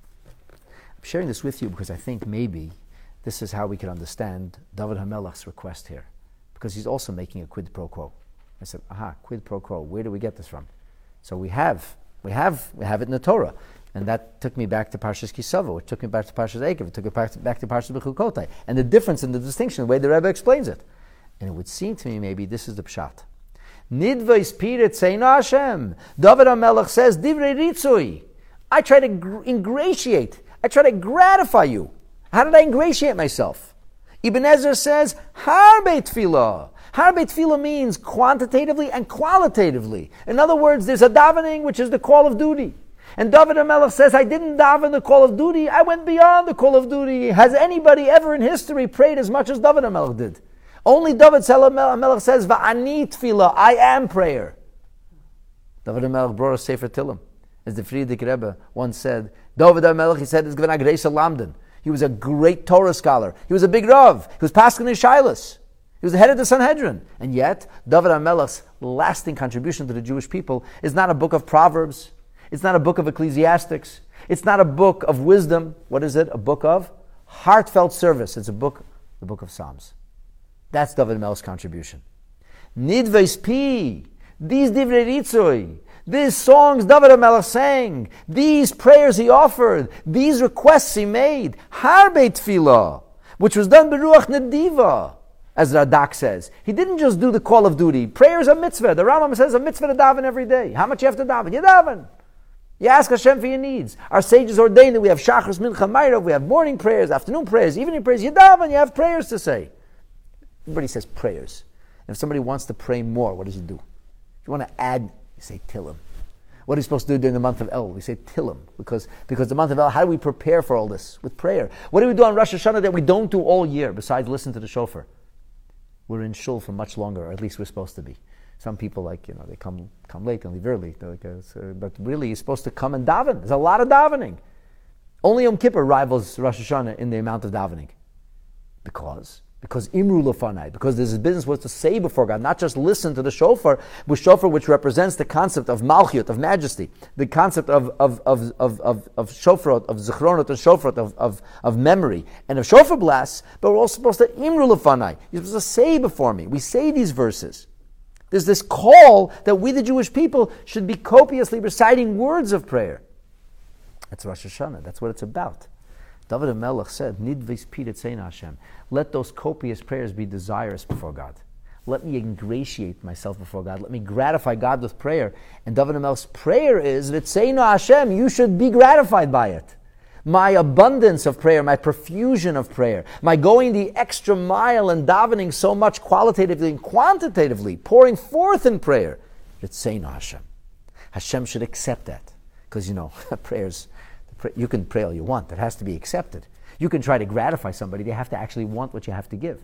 I'm sharing this with you because I think maybe this is how we can understand David HaMelech's request here, because he's also making a quid pro quo. I said, aha, quid pro quo. Where do we get this from? So we have, we have, we have it in the Torah. And that took me back to Parshas Kisavo, which took me back to Parshas Ekev, it took me back to, back to Parshas Bechukotai. And the difference in the distinction, the way the Rebbe explains it. And it would seem to me maybe this is the pshat. Nidvei spirit seina Hashem. David HaMelech says, Divrei ritzui. I try to gr- ingratiate. I try to gratify you. How did I ingratiate myself? Ibn Ezra says, Harbe tefillah. Harbe tefillah means quantitatively and qualitatively. In other words, there's a davening, which is the call of duty. And David HaMelech says, I didn't daven the call of duty, I went beyond the call of duty. Has anybody ever in history prayed as much as David HaMelech did? Only David HaMelech says, Va'ani tefillah, I am prayer. David HaMelech brought a Sefer Tillim. As the Frierdiker Rebbe once said, David HaMelech, he said, is Gvena Greisa Lamden. He was a great Torah scholar. He was a big Rav. He was Paskin in Shilas. He was the head of the Sanhedrin. And yet, David HaMelech's lasting contribution to the Jewish people is not a book of Proverbs. It's not a book of Ecclesiastics. It's not a book of wisdom. What is it? A book of heartfelt service. It's a book, the book of Psalms. That's David HaMelech's contribution. Nidveis pi, these divrei ritzoi, these songs David HaMelech sang, these prayers he offered, these requests he made, harbe tefillah, which was done beruach nediva, as Radak says. He didn't just do the call of duty. Prayer is a mitzvah. The Rambam says a mitzvah to daven every day. How much you have to daven? You daven. You ask Hashem for your needs. Our sages ordained that we have Shachris, Mincha, Ma'ariv, we have morning prayers, afternoon prayers, evening prayers. You daven, you have prayers to say. Everybody says prayers. And if somebody wants to pray more, what does he do? If you want to add, you say Tillim. What are you supposed to do during the month of El? We say Tillim. Because, because the month of El, how do we prepare for all this? With prayer. What do we do on Rosh Hashanah that we don't do all year besides listen to the shofar? We're in shul for much longer, or at least we're supposed to be. Some people, like, you know, they come come late and leave early. Like, uh, so, but really, you're supposed to come and daven. There's a lot of davening. Only Yom Kippur rivals Rosh Hashanah in the amount of davening. Because? Because Imru Lefanai. Because there's a business what to say before God, not just listen to the shofar, with shofar which represents the concept of Malchut, of majesty, the concept of of of of of, of shofrot, of zichronot and shofrot, of, of, of memory, and of shofar blasts, but we're also supposed to Imru Lefanai. You're supposed to say before me. We say these verses. There's this call that we, the Jewish people, should be copiously reciting words of prayer. That's Rosh Hashanah. That's what it's about. David HaMelech said, Nidveis pi tzeina Hashem. Let those copious prayers be desirous before God. Let me ingratiate myself before God. Let me gratify God with prayer. And David HaMelech's prayer is, Tzeina Hashem, you should be gratified by it. My abundance of prayer, my profusion of prayer, my going the extra mile and davening so much qualitatively and quantitatively, pouring forth in prayer. Tzeina Hashem. Hashem should accept that. Because, you know, prayers, you can pray all you want. That has to be accepted. You can try to gratify somebody. They have to actually want what you have to give.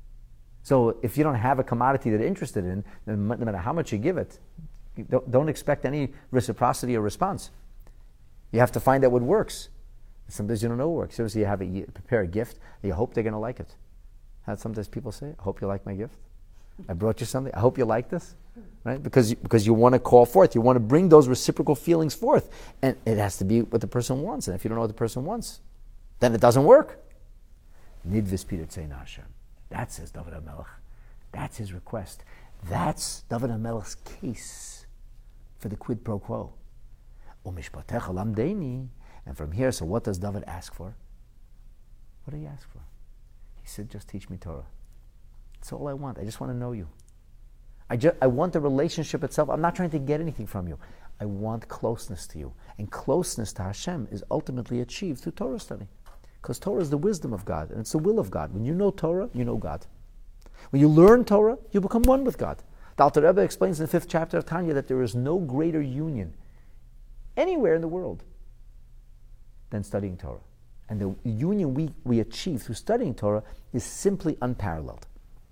So if you don't have a commodity that they're interested in, then no matter how much you give it, you don't, don't expect any reciprocity or response. You have to find out what works. Sometimes you don't know what works. So you have a, you prepare a gift, and you hope they're going to like it. How sometimes people say, I hope you like my gift. I brought you something. I hope you like this. Right? Because, because you want to call forth. You want to bring those reciprocal feelings forth. And it has to be what the person wants. And if you don't know what the person wants, then it doesn't work. Nidvis pi tzeina Hashem. That says David HaMelech. That's his request. That's David HaMelech's case for the quid pro quo. Umishpatecha lamdeini. And from here, so what does David ask for? What did he ask for? He said, just teach me Torah. That's all I want. I just want to know you. I, ju- I want the relationship itself. I'm not trying to get anything from you. I want closeness to you. And closeness to Hashem is ultimately achieved through Torah study. Because Torah is the wisdom of God, and it's the will of God. When you know Torah, you know God. When you learn Torah, you become one with God. The Alter Rebbe explains in the fifth chapter of Tanya that there is no greater union anywhere in the world than studying Torah. And the union we, we achieve through studying Torah is simply unparalleled.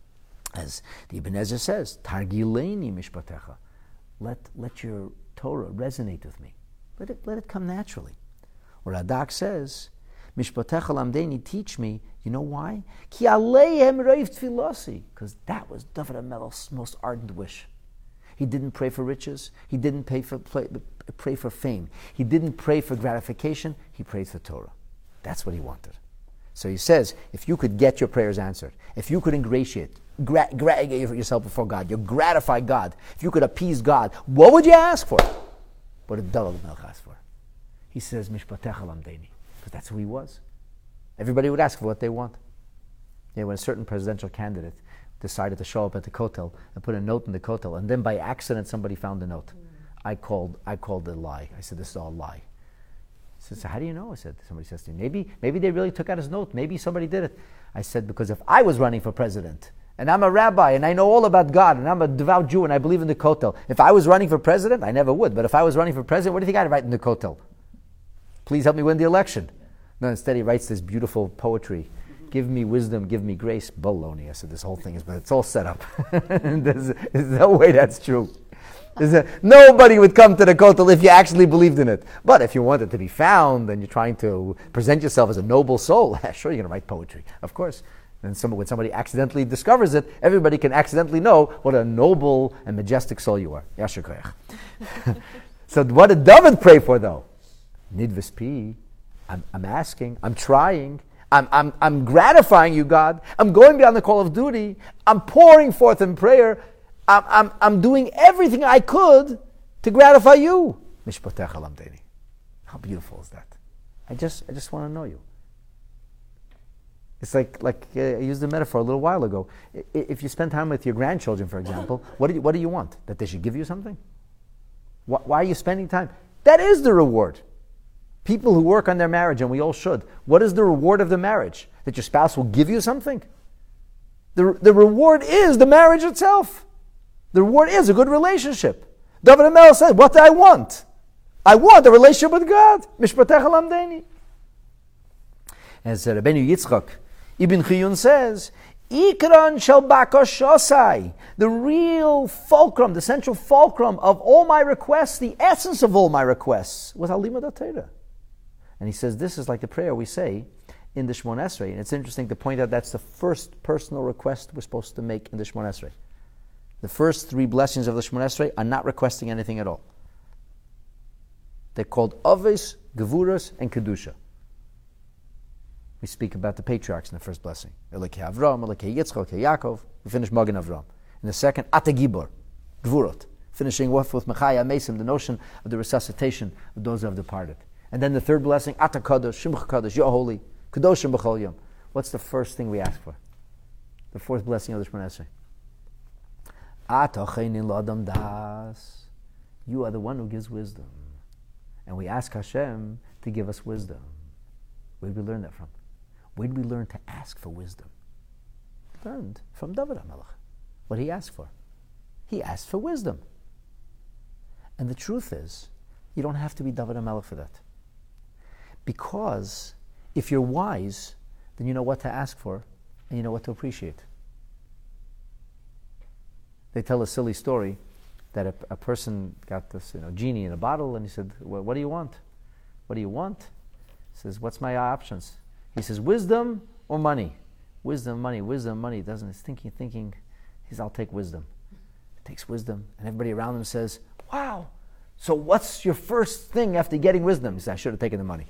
As the Ibn Ezra says, Targileini mishpatecha. Let, let your Torah resonate with me. Let it, let it come naturally. Or Radak says, Mishpatecha lamdeni, teach me. You know why? Ki aleihem reiv tfilosi. Because that was David HaMelech's most ardent wish. He didn't pray for riches. He didn't pray for, pray, pray for fame. He didn't pray for gratification. He prayed for Torah. That's what he wanted. So he says, if you could get your prayers answered, if you could ingratiate, gra- gra- yourself before God, you gratify God, if you could appease God, what would you ask for? What did David HaMelech ask for? He says, Mishpatecha lamdeni. Because that's who he was. Everybody would ask for what they want. Yeah, when a certain presidential candidate decided to show up at the Kotel and put a note in the Kotel, and then by accident somebody found the note. Mm. I called I called it a lie. I said, this is all a lie. He said, so how do you know? I said, somebody says to me, maybe, maybe they really took out his note. Maybe somebody did it. I said, because if I was running for president, and I'm a rabbi, and I know all about God, and I'm a devout Jew, and I believe in the Kotel, if I was running for president, I never would, but if I was running for president, what do you think I'd write in the Kotel? Please help me win the election. No, instead he writes this beautiful poetry. Give me wisdom, give me grace. Baloney. I said, this whole thing is, but it's all set up. there's, there's no way that's true. A, nobody would come to the Kotel if you actually believed in it. But if you want it to be found and you're trying to present yourself as a noble soul, sure, you're going to write poetry, of course. And some, when somebody accidentally discovers it, everybody can accidentally know what a noble and majestic soul you are. Yasher koyach. So what did David pray for, though? Nidvis pi. I'm, I'm asking, I'm trying, I'm, I'm, I'm gratifying you, God. I'm going beyond the call of duty. I'm pouring forth in prayer. I'm, I'm, I'm doing everything I could to gratify you. Mishpatecha lamdeni. How beautiful is that? I just, I just want to know you. It's like, like uh, I used the metaphor a little while ago. I, if you spend time with your grandchildren, for example, what do you, what do you want? That they should give you something? Why, why are you spending time? That is the reward. People who work on their marriage, and we all should, what is the reward of the marriage? That your spouse will give you something? The, the reward is the marriage itself. The reward is a good relationship. David HaMelech said, what do I want? I want a relationship with God. Mishpatecha lamdeni. As Rabbeinu Yitzchak Ibn Chiyun says, Ikran shel bakashosai, the real fulcrum, the central fulcrum of all my requests, the essence of all my requests, was Halimud HaTorah. And he says this is like the prayer we say in the Shemon Esrei. And it's interesting to point out that's the first personal request we're supposed to make in the Shemon Esrei. The first three blessings of the Shemon Esrei are not requesting anything at all. They're called Aves, Gevuras, and Kedusha. We speak about the patriarchs in the first blessing. Elokei Avram, Elokei Yitzchak, Elokei Yaakov. We finish Magen Avram. In the second, Ata Gibor, Gvurot. Finishing off with Mechaya Mesim, the notion of the resuscitation of those who have departed. And then the third blessing, Ata Kadosh, Shimcha Kadosh, You're holy, Kadoshim B'chol Yom. What's the first thing we ask for? The fourth blessing of the Shemon Esrei. Ata Cheinin L'Adam Das. You are the one who gives wisdom. And we ask Hashem to give us wisdom. Where did we learn that from? Where did we learn to ask for wisdom? We learned from David HaMelech. What did he ask for? He asked for wisdom. And the truth is, you don't have to be David HaMelech for that. Because if you're wise, then you know what to ask for and you know what to appreciate. They tell a silly story that a, a person got this, you know, genie in a bottle, and he said, well, what do you want? What do you want? He says, what's my options? He says, wisdom or money? Wisdom, money, wisdom, money. Doesn't, he's thinking, thinking, he says, I'll take wisdom. He takes wisdom, and everybody around him says, wow, so what's your first thing after getting wisdom? He says, I should have taken the money.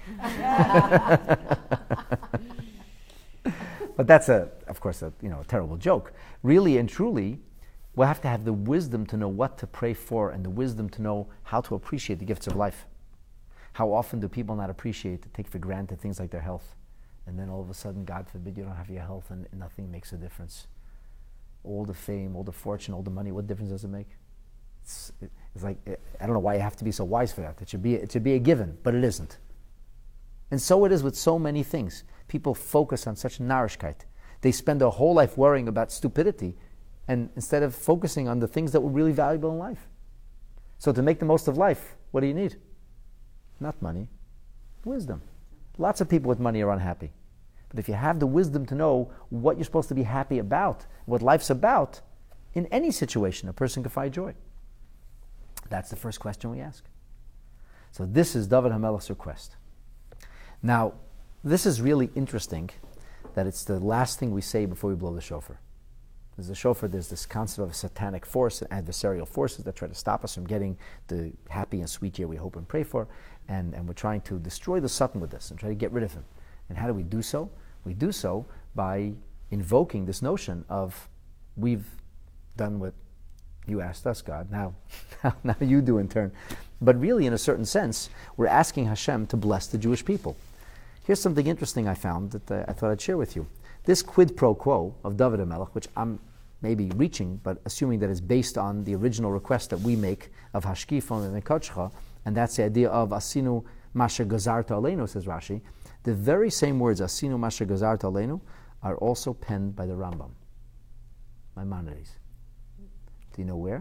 But that's, a, of course, a, you know, a terrible joke. Really and truly, we'll have to have the wisdom to know what to pray for and the wisdom to know how to appreciate the gifts of life. How often do people not appreciate, take for granted things like their health? And then all of a sudden, God forbid, you don't have your health and nothing makes a difference. All the fame, all the fortune, all the money, what difference does it make? It's, it's like, I don't know why you have to be so wise for that. It should be, it should be a given, but it isn't. And so it is with so many things. People focus on such narishkeit. They spend their whole life worrying about stupidity, and instead of focusing on the things that were really valuable in life. So to make the most of life, what do you need? Not money. Wisdom. Lots of people with money are unhappy. But if you have the wisdom to know what you're supposed to be happy about, what life's about, in any situation, a person can find joy. That's the first question we ask. So this is David HaMelech's request. Now, this is really interesting that it's the last thing we say before we blow the shofar. There's the shofar, there's this concept of a satanic force, adversarial forces that try to stop us from getting the happy and sweet year we hope and pray for, and, and we're trying to destroy the Satan with this and try to get rid of him. And how do we do so? We do so by invoking this notion of, we've done what you asked us, God, now, now you do in turn. But really, in a certain sense, we're asking Hashem to bless the Jewish people. Here's something interesting I found that uh, I thought I'd share with you. This quid pro quo of David HaMelech, which I'm maybe reaching, but assuming that it's based on the original request that we make of Hashkifon and Mekachcha, and that's the idea of Asinu Masha Gazarta Aleinu, says Rashi. The very same words, Asinu Masha Gazarta Aleinu, are also penned by the Rambam, Maimonides. Do you know where?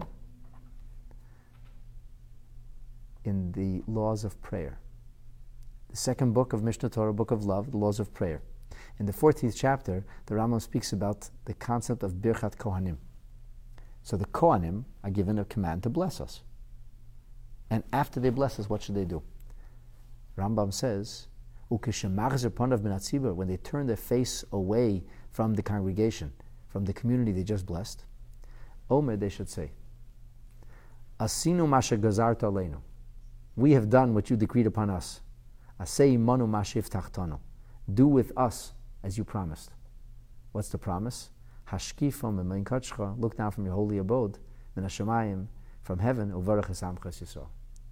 In the Laws of Prayer. The second book of Mishnah Torah, Book of Love, the Laws of Prayer. In the fourteenth chapter, the Rambam speaks about the concept of Birchat Kohanim. So the Kohanim are given a command to bless us. And after they bless us, what should they do? Rambam says, when they turn their face away from the congregation, from the community they just blessed, Omer, they should say, Asinu masha gazarta aleinu. We have done what you decreed upon us. Asei manu mashif tachtanu. Do with us as you promised. What's the promise? Hashkifam emain kachcha. Look down from your holy abode, min hashamayim, from heaven, uvarach es amchas Yisrael.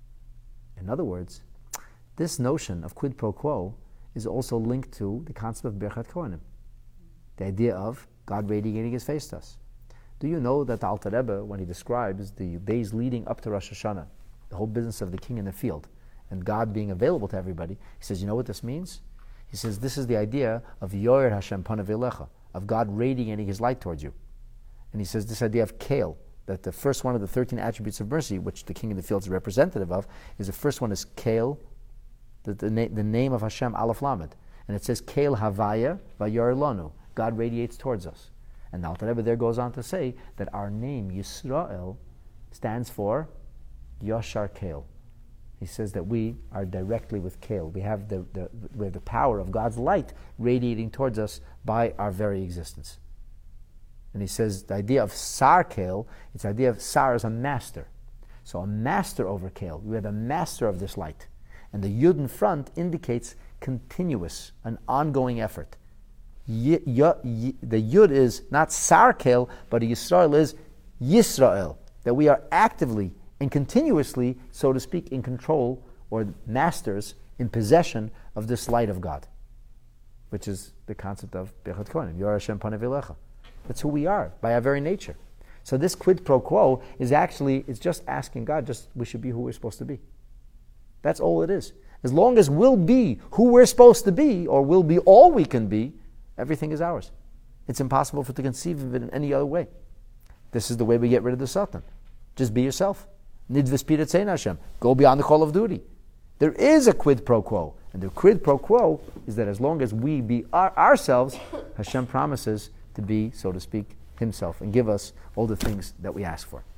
In other words, this notion of quid pro quo is also linked to the concept of Birchat Kohanim. The idea of God radiating his face to us. Do you know that the Alter Rebbe, when he describes the days leading up to Rosh Hashanah, the whole business of the king in the field, and God being available to everybody, he says, you know what this means? He says, this is the idea of Yored Hashem Panav Elecha, of God radiating his light towards you. And he says this idea of Kale, that the first one of the thirteen attributes of mercy, which the king in the field is representative of, is the first one is Kale, the, the, na- the name of Hashem, Aleph Lamed. And it says, Kale Havaya Vayor Lanu, God radiates towards us. And the Alter Rebbe there goes on to say that our name, Yisrael, stands for Yashar Kale. He says that we are directly with Kale. We have the, the, we have the power of God's light radiating towards us by our very existence. And he says the idea of Sar Kale, it's the idea of Sar as a master. So a master over Kale. We are the master of this light. And the Yud in front indicates continuous, an ongoing effort. Y- y- y- the Yud is not Sarkel, but Yisrael is Yisrael. That we are actively and continuously, so to speak, in control or masters in possession of this light of God, which is the concept of Birchat Kohanim, Yor Hashem Panav Elecha. That's who we are by our very nature. So this quid pro quo is actually, it's just asking God, just we should be who we're supposed to be. That's all it is. As long as we'll be who we're supposed to be, or we'll be all we can be, everything is ours. It's impossible for to conceive of it in any other way. This is the way we get rid of the Satan. Just be yourself. Nidvis Pirat Hashem. Go beyond the call of duty. There is a quid pro quo. And the quid pro quo is that as long as we be our, ourselves, Hashem promises to be, so to speak, himself and give us all the things that we ask for.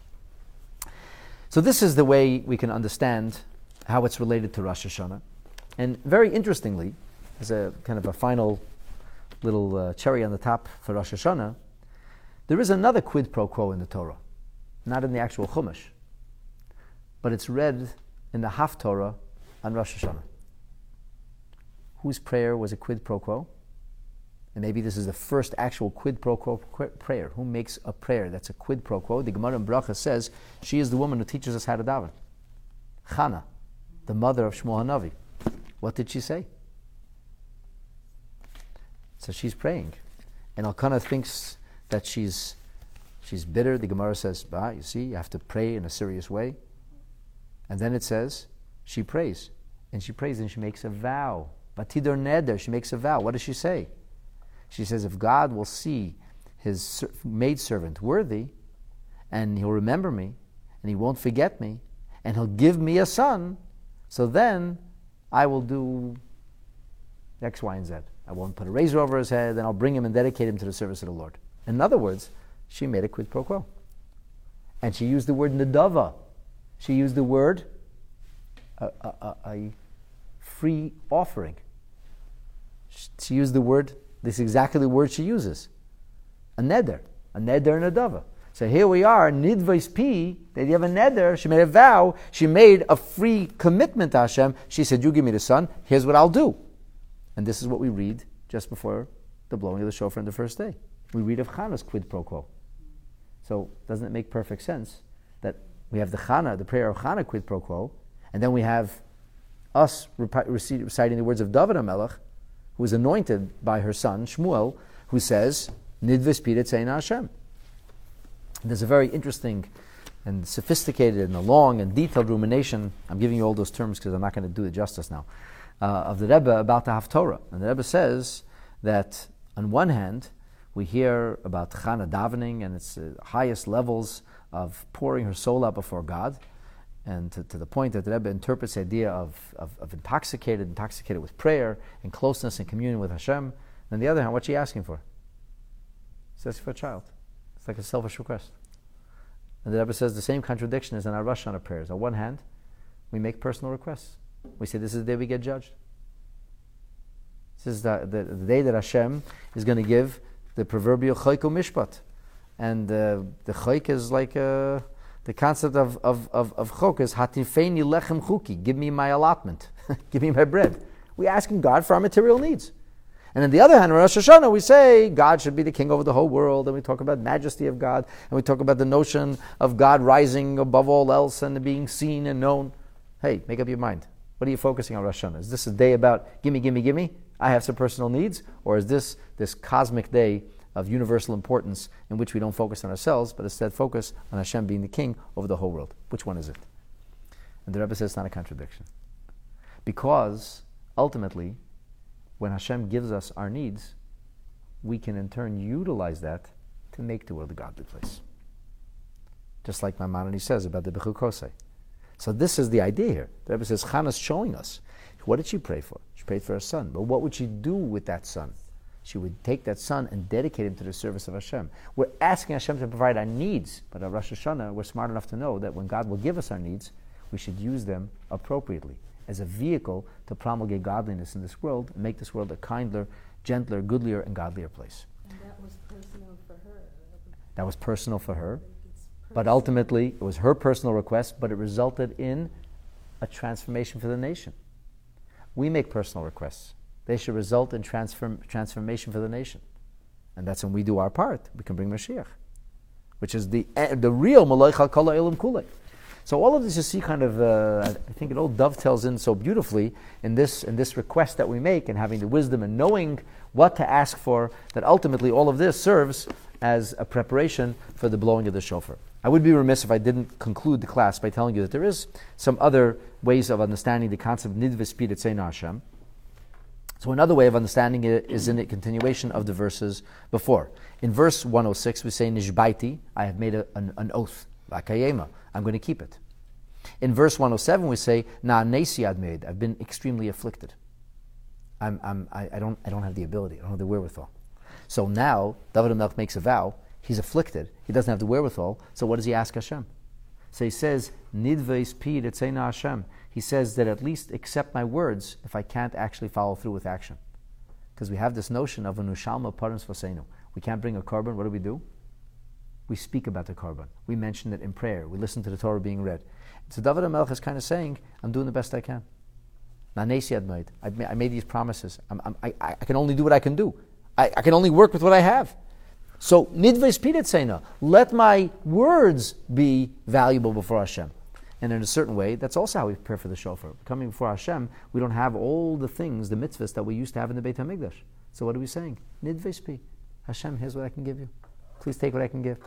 So this is the way we can understand how it's related to Rosh Hashanah. And very interestingly, as a kind of a final little uh, cherry on the top for Rosh Hashanah, there is another quid pro quo in the Torah, not in the actual Chumash, but it's read in the Haftorah on Rosh Hashanah. Whose prayer was a quid pro quo? And maybe this is the first actual quid pro quo prayer. Who makes a prayer that's a quid pro quo? The Gemara in Bracha says she is the woman who teaches us how to daven. Chana, the mother of Shmuel HaNavi. What did she say? So she's praying. And Elkanah thinks that she's she's bitter. The Gemara says, bah, you see, you have to pray in a serious way. And then it says, she prays. And she prays and she makes a vow. Batidor neder, she makes a vow. What does she say? She says, if God will see his maidservant worthy, and he'll remember me, and he won't forget me, and he'll give me a son, so then I will do X, Y, and Z. I won't put a razor over his head, and I'll bring him and dedicate him to the service of the Lord. In other words, she made a quid pro quo. And she used the word nedava. She used the word a, a, a, a free offering. She used the word, this is exactly the word she uses. A neder. A neder and a dava. So here we are, nidvais pi, that you have a neder, she made a vow, she made a free commitment to Hashem. She said, you give me the son, here's what I'll do. And this is what we read just before the blowing of the shofar on the first day. We read of Chana's quid pro quo. So doesn't it make perfect sense that we have the Chana, the prayer of Chana quid pro quo, and then we have us reciting the words of David HaMelech, who was anointed by her son, Shmuel, who says, Nidves pi Ritzeina Hashem. There's a very interesting and sophisticated and a long and detailed rumination, I'm giving you all those terms because I'm not going to do it justice now, uh, of the Rebbe about the Haftorah. And the Rebbe says that on one hand, we hear about Chana davening and its uh, highest levels of pouring her soul out before God, and to, to the point that the Rebbe interprets the idea of, of, of intoxicated, intoxicated with prayer and closeness and communion with Hashem. And on the other hand, what's she asking for? She's asking for a child. It's like a selfish request. And the Rebbe says the same contradiction is in our Rosh Hashanah prayers. On one hand, we make personal requests. We say this is the day we get judged. This is the, the, the day that Hashem is going to give the proverbial chayk u mishpat. And uh, the chayk is like uh, the concept of, of, of, of chok is hatifeini lechem chuki. Give me my allotment. Give me my bread. We're asking God for our material needs. And on the other hand, in Rosh Hashanah, we say God should be the king over the whole world, and we talk about majesty of God, and we talk about the notion of God rising above all else and being seen and known. Hey, make up your mind. What are you focusing on Rosh Hashanah? Is this a day about gimme, gimme, gimme? I have some personal needs? Or is this this cosmic day of universal importance in which we don't focus on ourselves, but instead focus on Hashem being the king over the whole world? Which one is it? And the Rebbe says it's not a contradiction. Because ultimately, when Hashem gives us our needs, we can in turn utilize that to make the world a godly place. Just like Maimonides says about the Bechukosei. So this is the idea here. The Rebbe says, Chana's showing us. What did she pray for? She prayed for her son. But what would she do with that son? She would take that son and dedicate him to the service of Hashem. We're asking Hashem to provide our needs, but at Rosh Hashanah, we're smart enough to know that when God will give us our needs, we should use them appropriately as a vehicle to promulgate godliness in this world and make this world a kinder, gentler, goodlier, and godlier place. And that was personal for her. That was personal for her. But ultimately, it was her personal request, but it resulted in a transformation for the nation. We make personal requests. They should result in transform, transformation for the nation. And that's when we do our part. We can bring Mashiach, which is the the real Malach HaKol Ha'olam Kulei. So all of this you see kind of, uh, I think it all dovetails in so beautifully in this in this request that we make, and having the wisdom and knowing what to ask for, that ultimately all of this serves as a preparation for the blowing of the shofar. I would be remiss if I didn't conclude the class by telling you that there is some other ways of understanding the concept of Nidves pi Ritzeina Hashem. So another way of understanding it is in the continuation of the verses before. In verse one oh six we say, Nishbaiti, I have made a, an, an oath, Vakayema, I'm going to keep it. In verse one oh seven we say, Na'anesi admeid, I've been extremely afflicted. I'm, I'm, I, I, don't, I don't have the ability, I don't have the wherewithal. So now, David HaMelech makes a vow, he's afflicted, he doesn't have the wherewithal, so what does he ask Hashem? So he says, Nidves pi Ritzeina Hashem. He says that at least accept my words if I can't actually follow through with action. Because we have this notion of a nushalma parens v'seinu. We can't bring a korban, what do we do? We speak about the korban. We mention it in prayer. We listen to the Torah being read. So David HaMelech is kind of saying, I'm doing the best I can. Na'anesi admeid. I made these promises. I'm, I'm, I, I can only do what I can do. I, I can only work with what I have. So, nidves pi Ritzeina, let my words be valuable before Hashem. And in a certain way, that's also how we prepare for the shofar. Coming before Hashem, we don't have all the things, the mitzvahs that we used to have in the Beit HaMikdash. So what are we saying? Nidves pi. Hashem, here's what I can give you. Please take what I can give.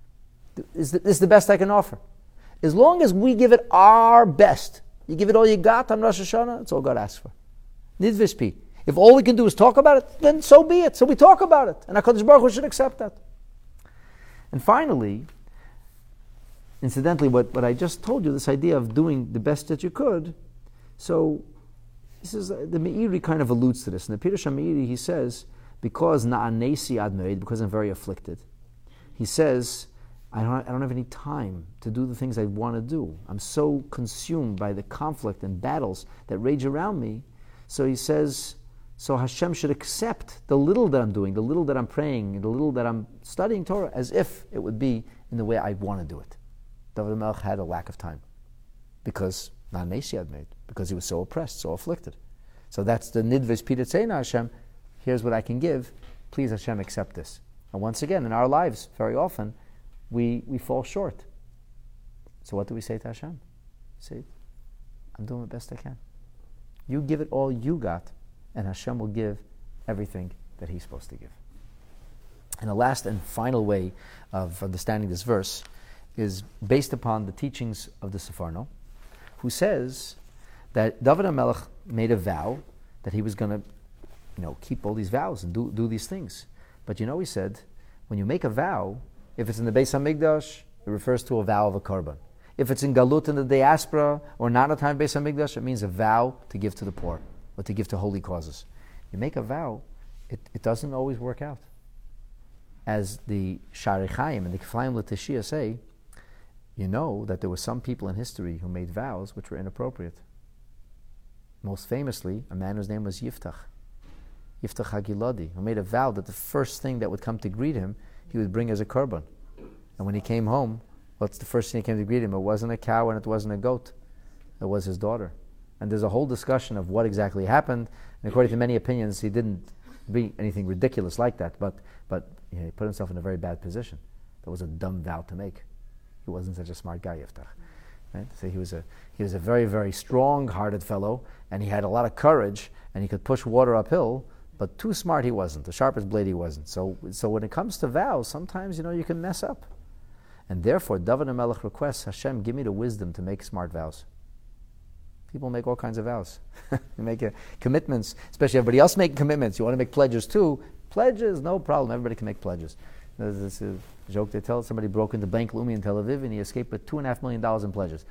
This is the best I can offer. As long as we give it our best, you give it all you got on Rosh Hashanah, it's all God asks for. Nidves pi. If all we can do is talk about it, then so be it. So we talk about it. And HaKadosh Baruch Hu should accept that. And finally, incidentally, what, what I just told you, this idea of doing the best that you could, so This is uh, the Meiri kind of alludes to this. In the Pirush HaMeiri, he says, because na'anesi ad meid, because I'm very afflicted. He says, I don't, I don't have any time to do the things I want to do. I'm so consumed by the conflict and battles that rage around me. So he says, so Hashem should accept the little that I'm doing, the little that I'm praying, the little that I'm studying Torah, as if it would be in the way I want to do it. David HaMelech had a lack of time because na'anesi ad meid, because he was so oppressed, so afflicted. So that's the nidves pidatzeina Hashem. Here's what I can give. Please, Hashem, accept this. And once again, in our lives, very often, we, we fall short. So what do we say to Hashem? Say, I'm doing the best I can. You give it all you got, and Hashem will give everything that He's supposed to give. And the last and final way of understanding this verse is based upon the teachings of the Sefarno, who says that David HaMelech made a vow that he was going to, you know, keep all these vows and do, do these things. But you know, he said, when you make a vow, if it's in the Beis HaMikdash, it refers to a vow of a korban. If it's in Galut in the diaspora, or not a time Beis HaMikdash, it means a vow to give to the poor, or to give to holy causes. You make a vow, it, it doesn't always work out. As the Shari Chaim and the Keflayim L'Teshiyah say, you know that there were some people in history who made vows which were inappropriate. Most famously, a man whose name was Yiftach. Yiftach HaGiladi, who made a vow that the first thing that would come to greet him, he would bring as a korban. And when he came home, what's the first thing that came to greet him? It wasn't a cow and it wasn't a goat. It was his daughter. And there's a whole discussion of what exactly happened. And according to many opinions, he didn't be anything ridiculous like that, but but you know, he put himself in a very bad position. That was a dumb vow to make. He wasn't such a smart guy, Yiftach. Right? So he was a he was a very, very strong-hearted fellow, and he had a lot of courage, and he could push water uphill, but too smart he wasn't. The sharpest blade he wasn't. So so when it comes to vows, sometimes, you know, you can mess up. And therefore, David HaMelech requests, Hashem, give me the wisdom to make smart vows. People make all kinds of vows. They make uh, commitments, especially everybody else making commitments. You want to make pledges too. Pledges, no problem. Everybody can make pledges. There's this uh, joke they tell. Somebody broke into Bank Leumi in Tel Aviv and he escaped with two and a half million dollars in pledges.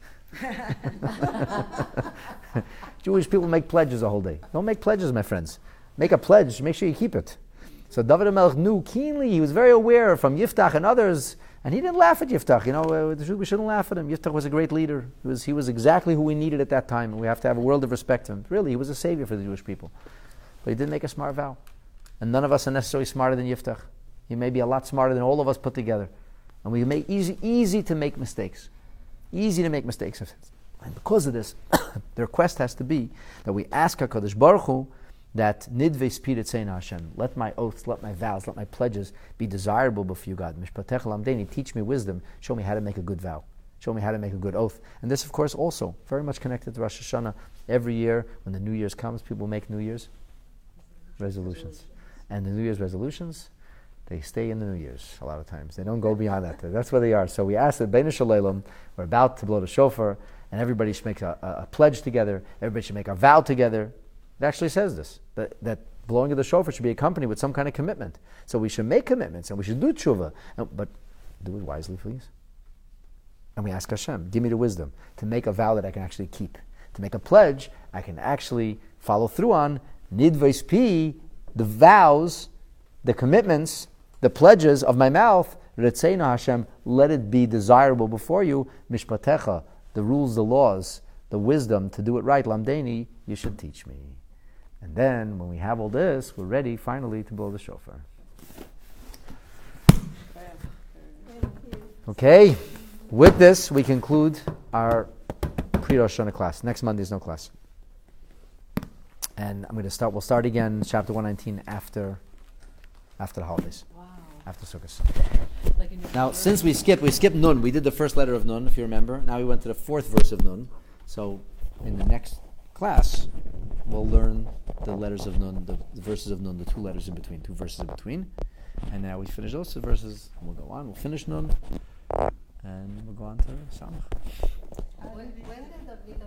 Jewish people make pledges the whole day. Don't make pledges, my friends. Make a pledge. Make sure you keep it. So David HaMelech knew keenly. He was very aware from Yiftach and others. And he didn't laugh at Yiftach. You know, uh, we shouldn't laugh at him. Yiftach was a great leader. He was, he was exactly who we needed at that time. And we have to have a world of respect for him. Really, he was a savior for the Jewish people. But he didn't make a smart vow. And none of us are necessarily smarter than Yiftach. He may be a lot smarter than all of us put together. And we make easy, easy to make mistakes. Easy to make mistakes. And because of this, the request has to be that we ask HaKadosh Baruch Hu that nidve spirit saying Hashem, let my oaths, let my vows, let my pledges be desirable before you, God. Mishpatech lamdeni, teach me wisdom, show me how to make a good vow, show me how to make a good oath. And this, of course, also very much connected to Rosh Hashanah. Every year, when the New Year's comes, people make New Year's resolutions. And the New Year's resolutions, they stay in the New Year's a lot of times. They don't go beyond that. That's where they are. So we ask that Bein Shalom, we're about to blow the shofar, and everybody should make a, a, a pledge together, everybody should make a vow together. It actually says this, that, that blowing of the shofar should be accompanied with some kind of commitment. So we should make commitments, and we should do tshuva, and, but do it wisely, please. And we ask Hashem, give me the wisdom to make a vow that I can actually keep, to make a pledge I can actually follow through on, nidvais pi, the vows, the commitments, the pledges of my mouth, Retzeina Hashem, let it be desirable before you, mishpatecha, the rules, the laws, the wisdom to do it right, lamdeni, you should teach me. And then, when we have all this, we're ready, finally, to blow the shofar. Okay, with this, we conclude our pre-Rosh Hashanah class. Next Monday is no class. And I'm going to start, we'll start again, chapter one nineteen, after after the holidays. Wow. After Sukkot. Like in your Now, word. since we skipped, we skipped Nun. We did the first letter of Nun, if you remember. Now we went to the fourth verse of Nun. So, in the next class, we'll learn the letters of Nun, the, the verses of Nun, the two letters in between, two verses in between. And now we finish those two verses, and we'll go on. We'll finish Nun, and we'll go on to Samach. When, when did the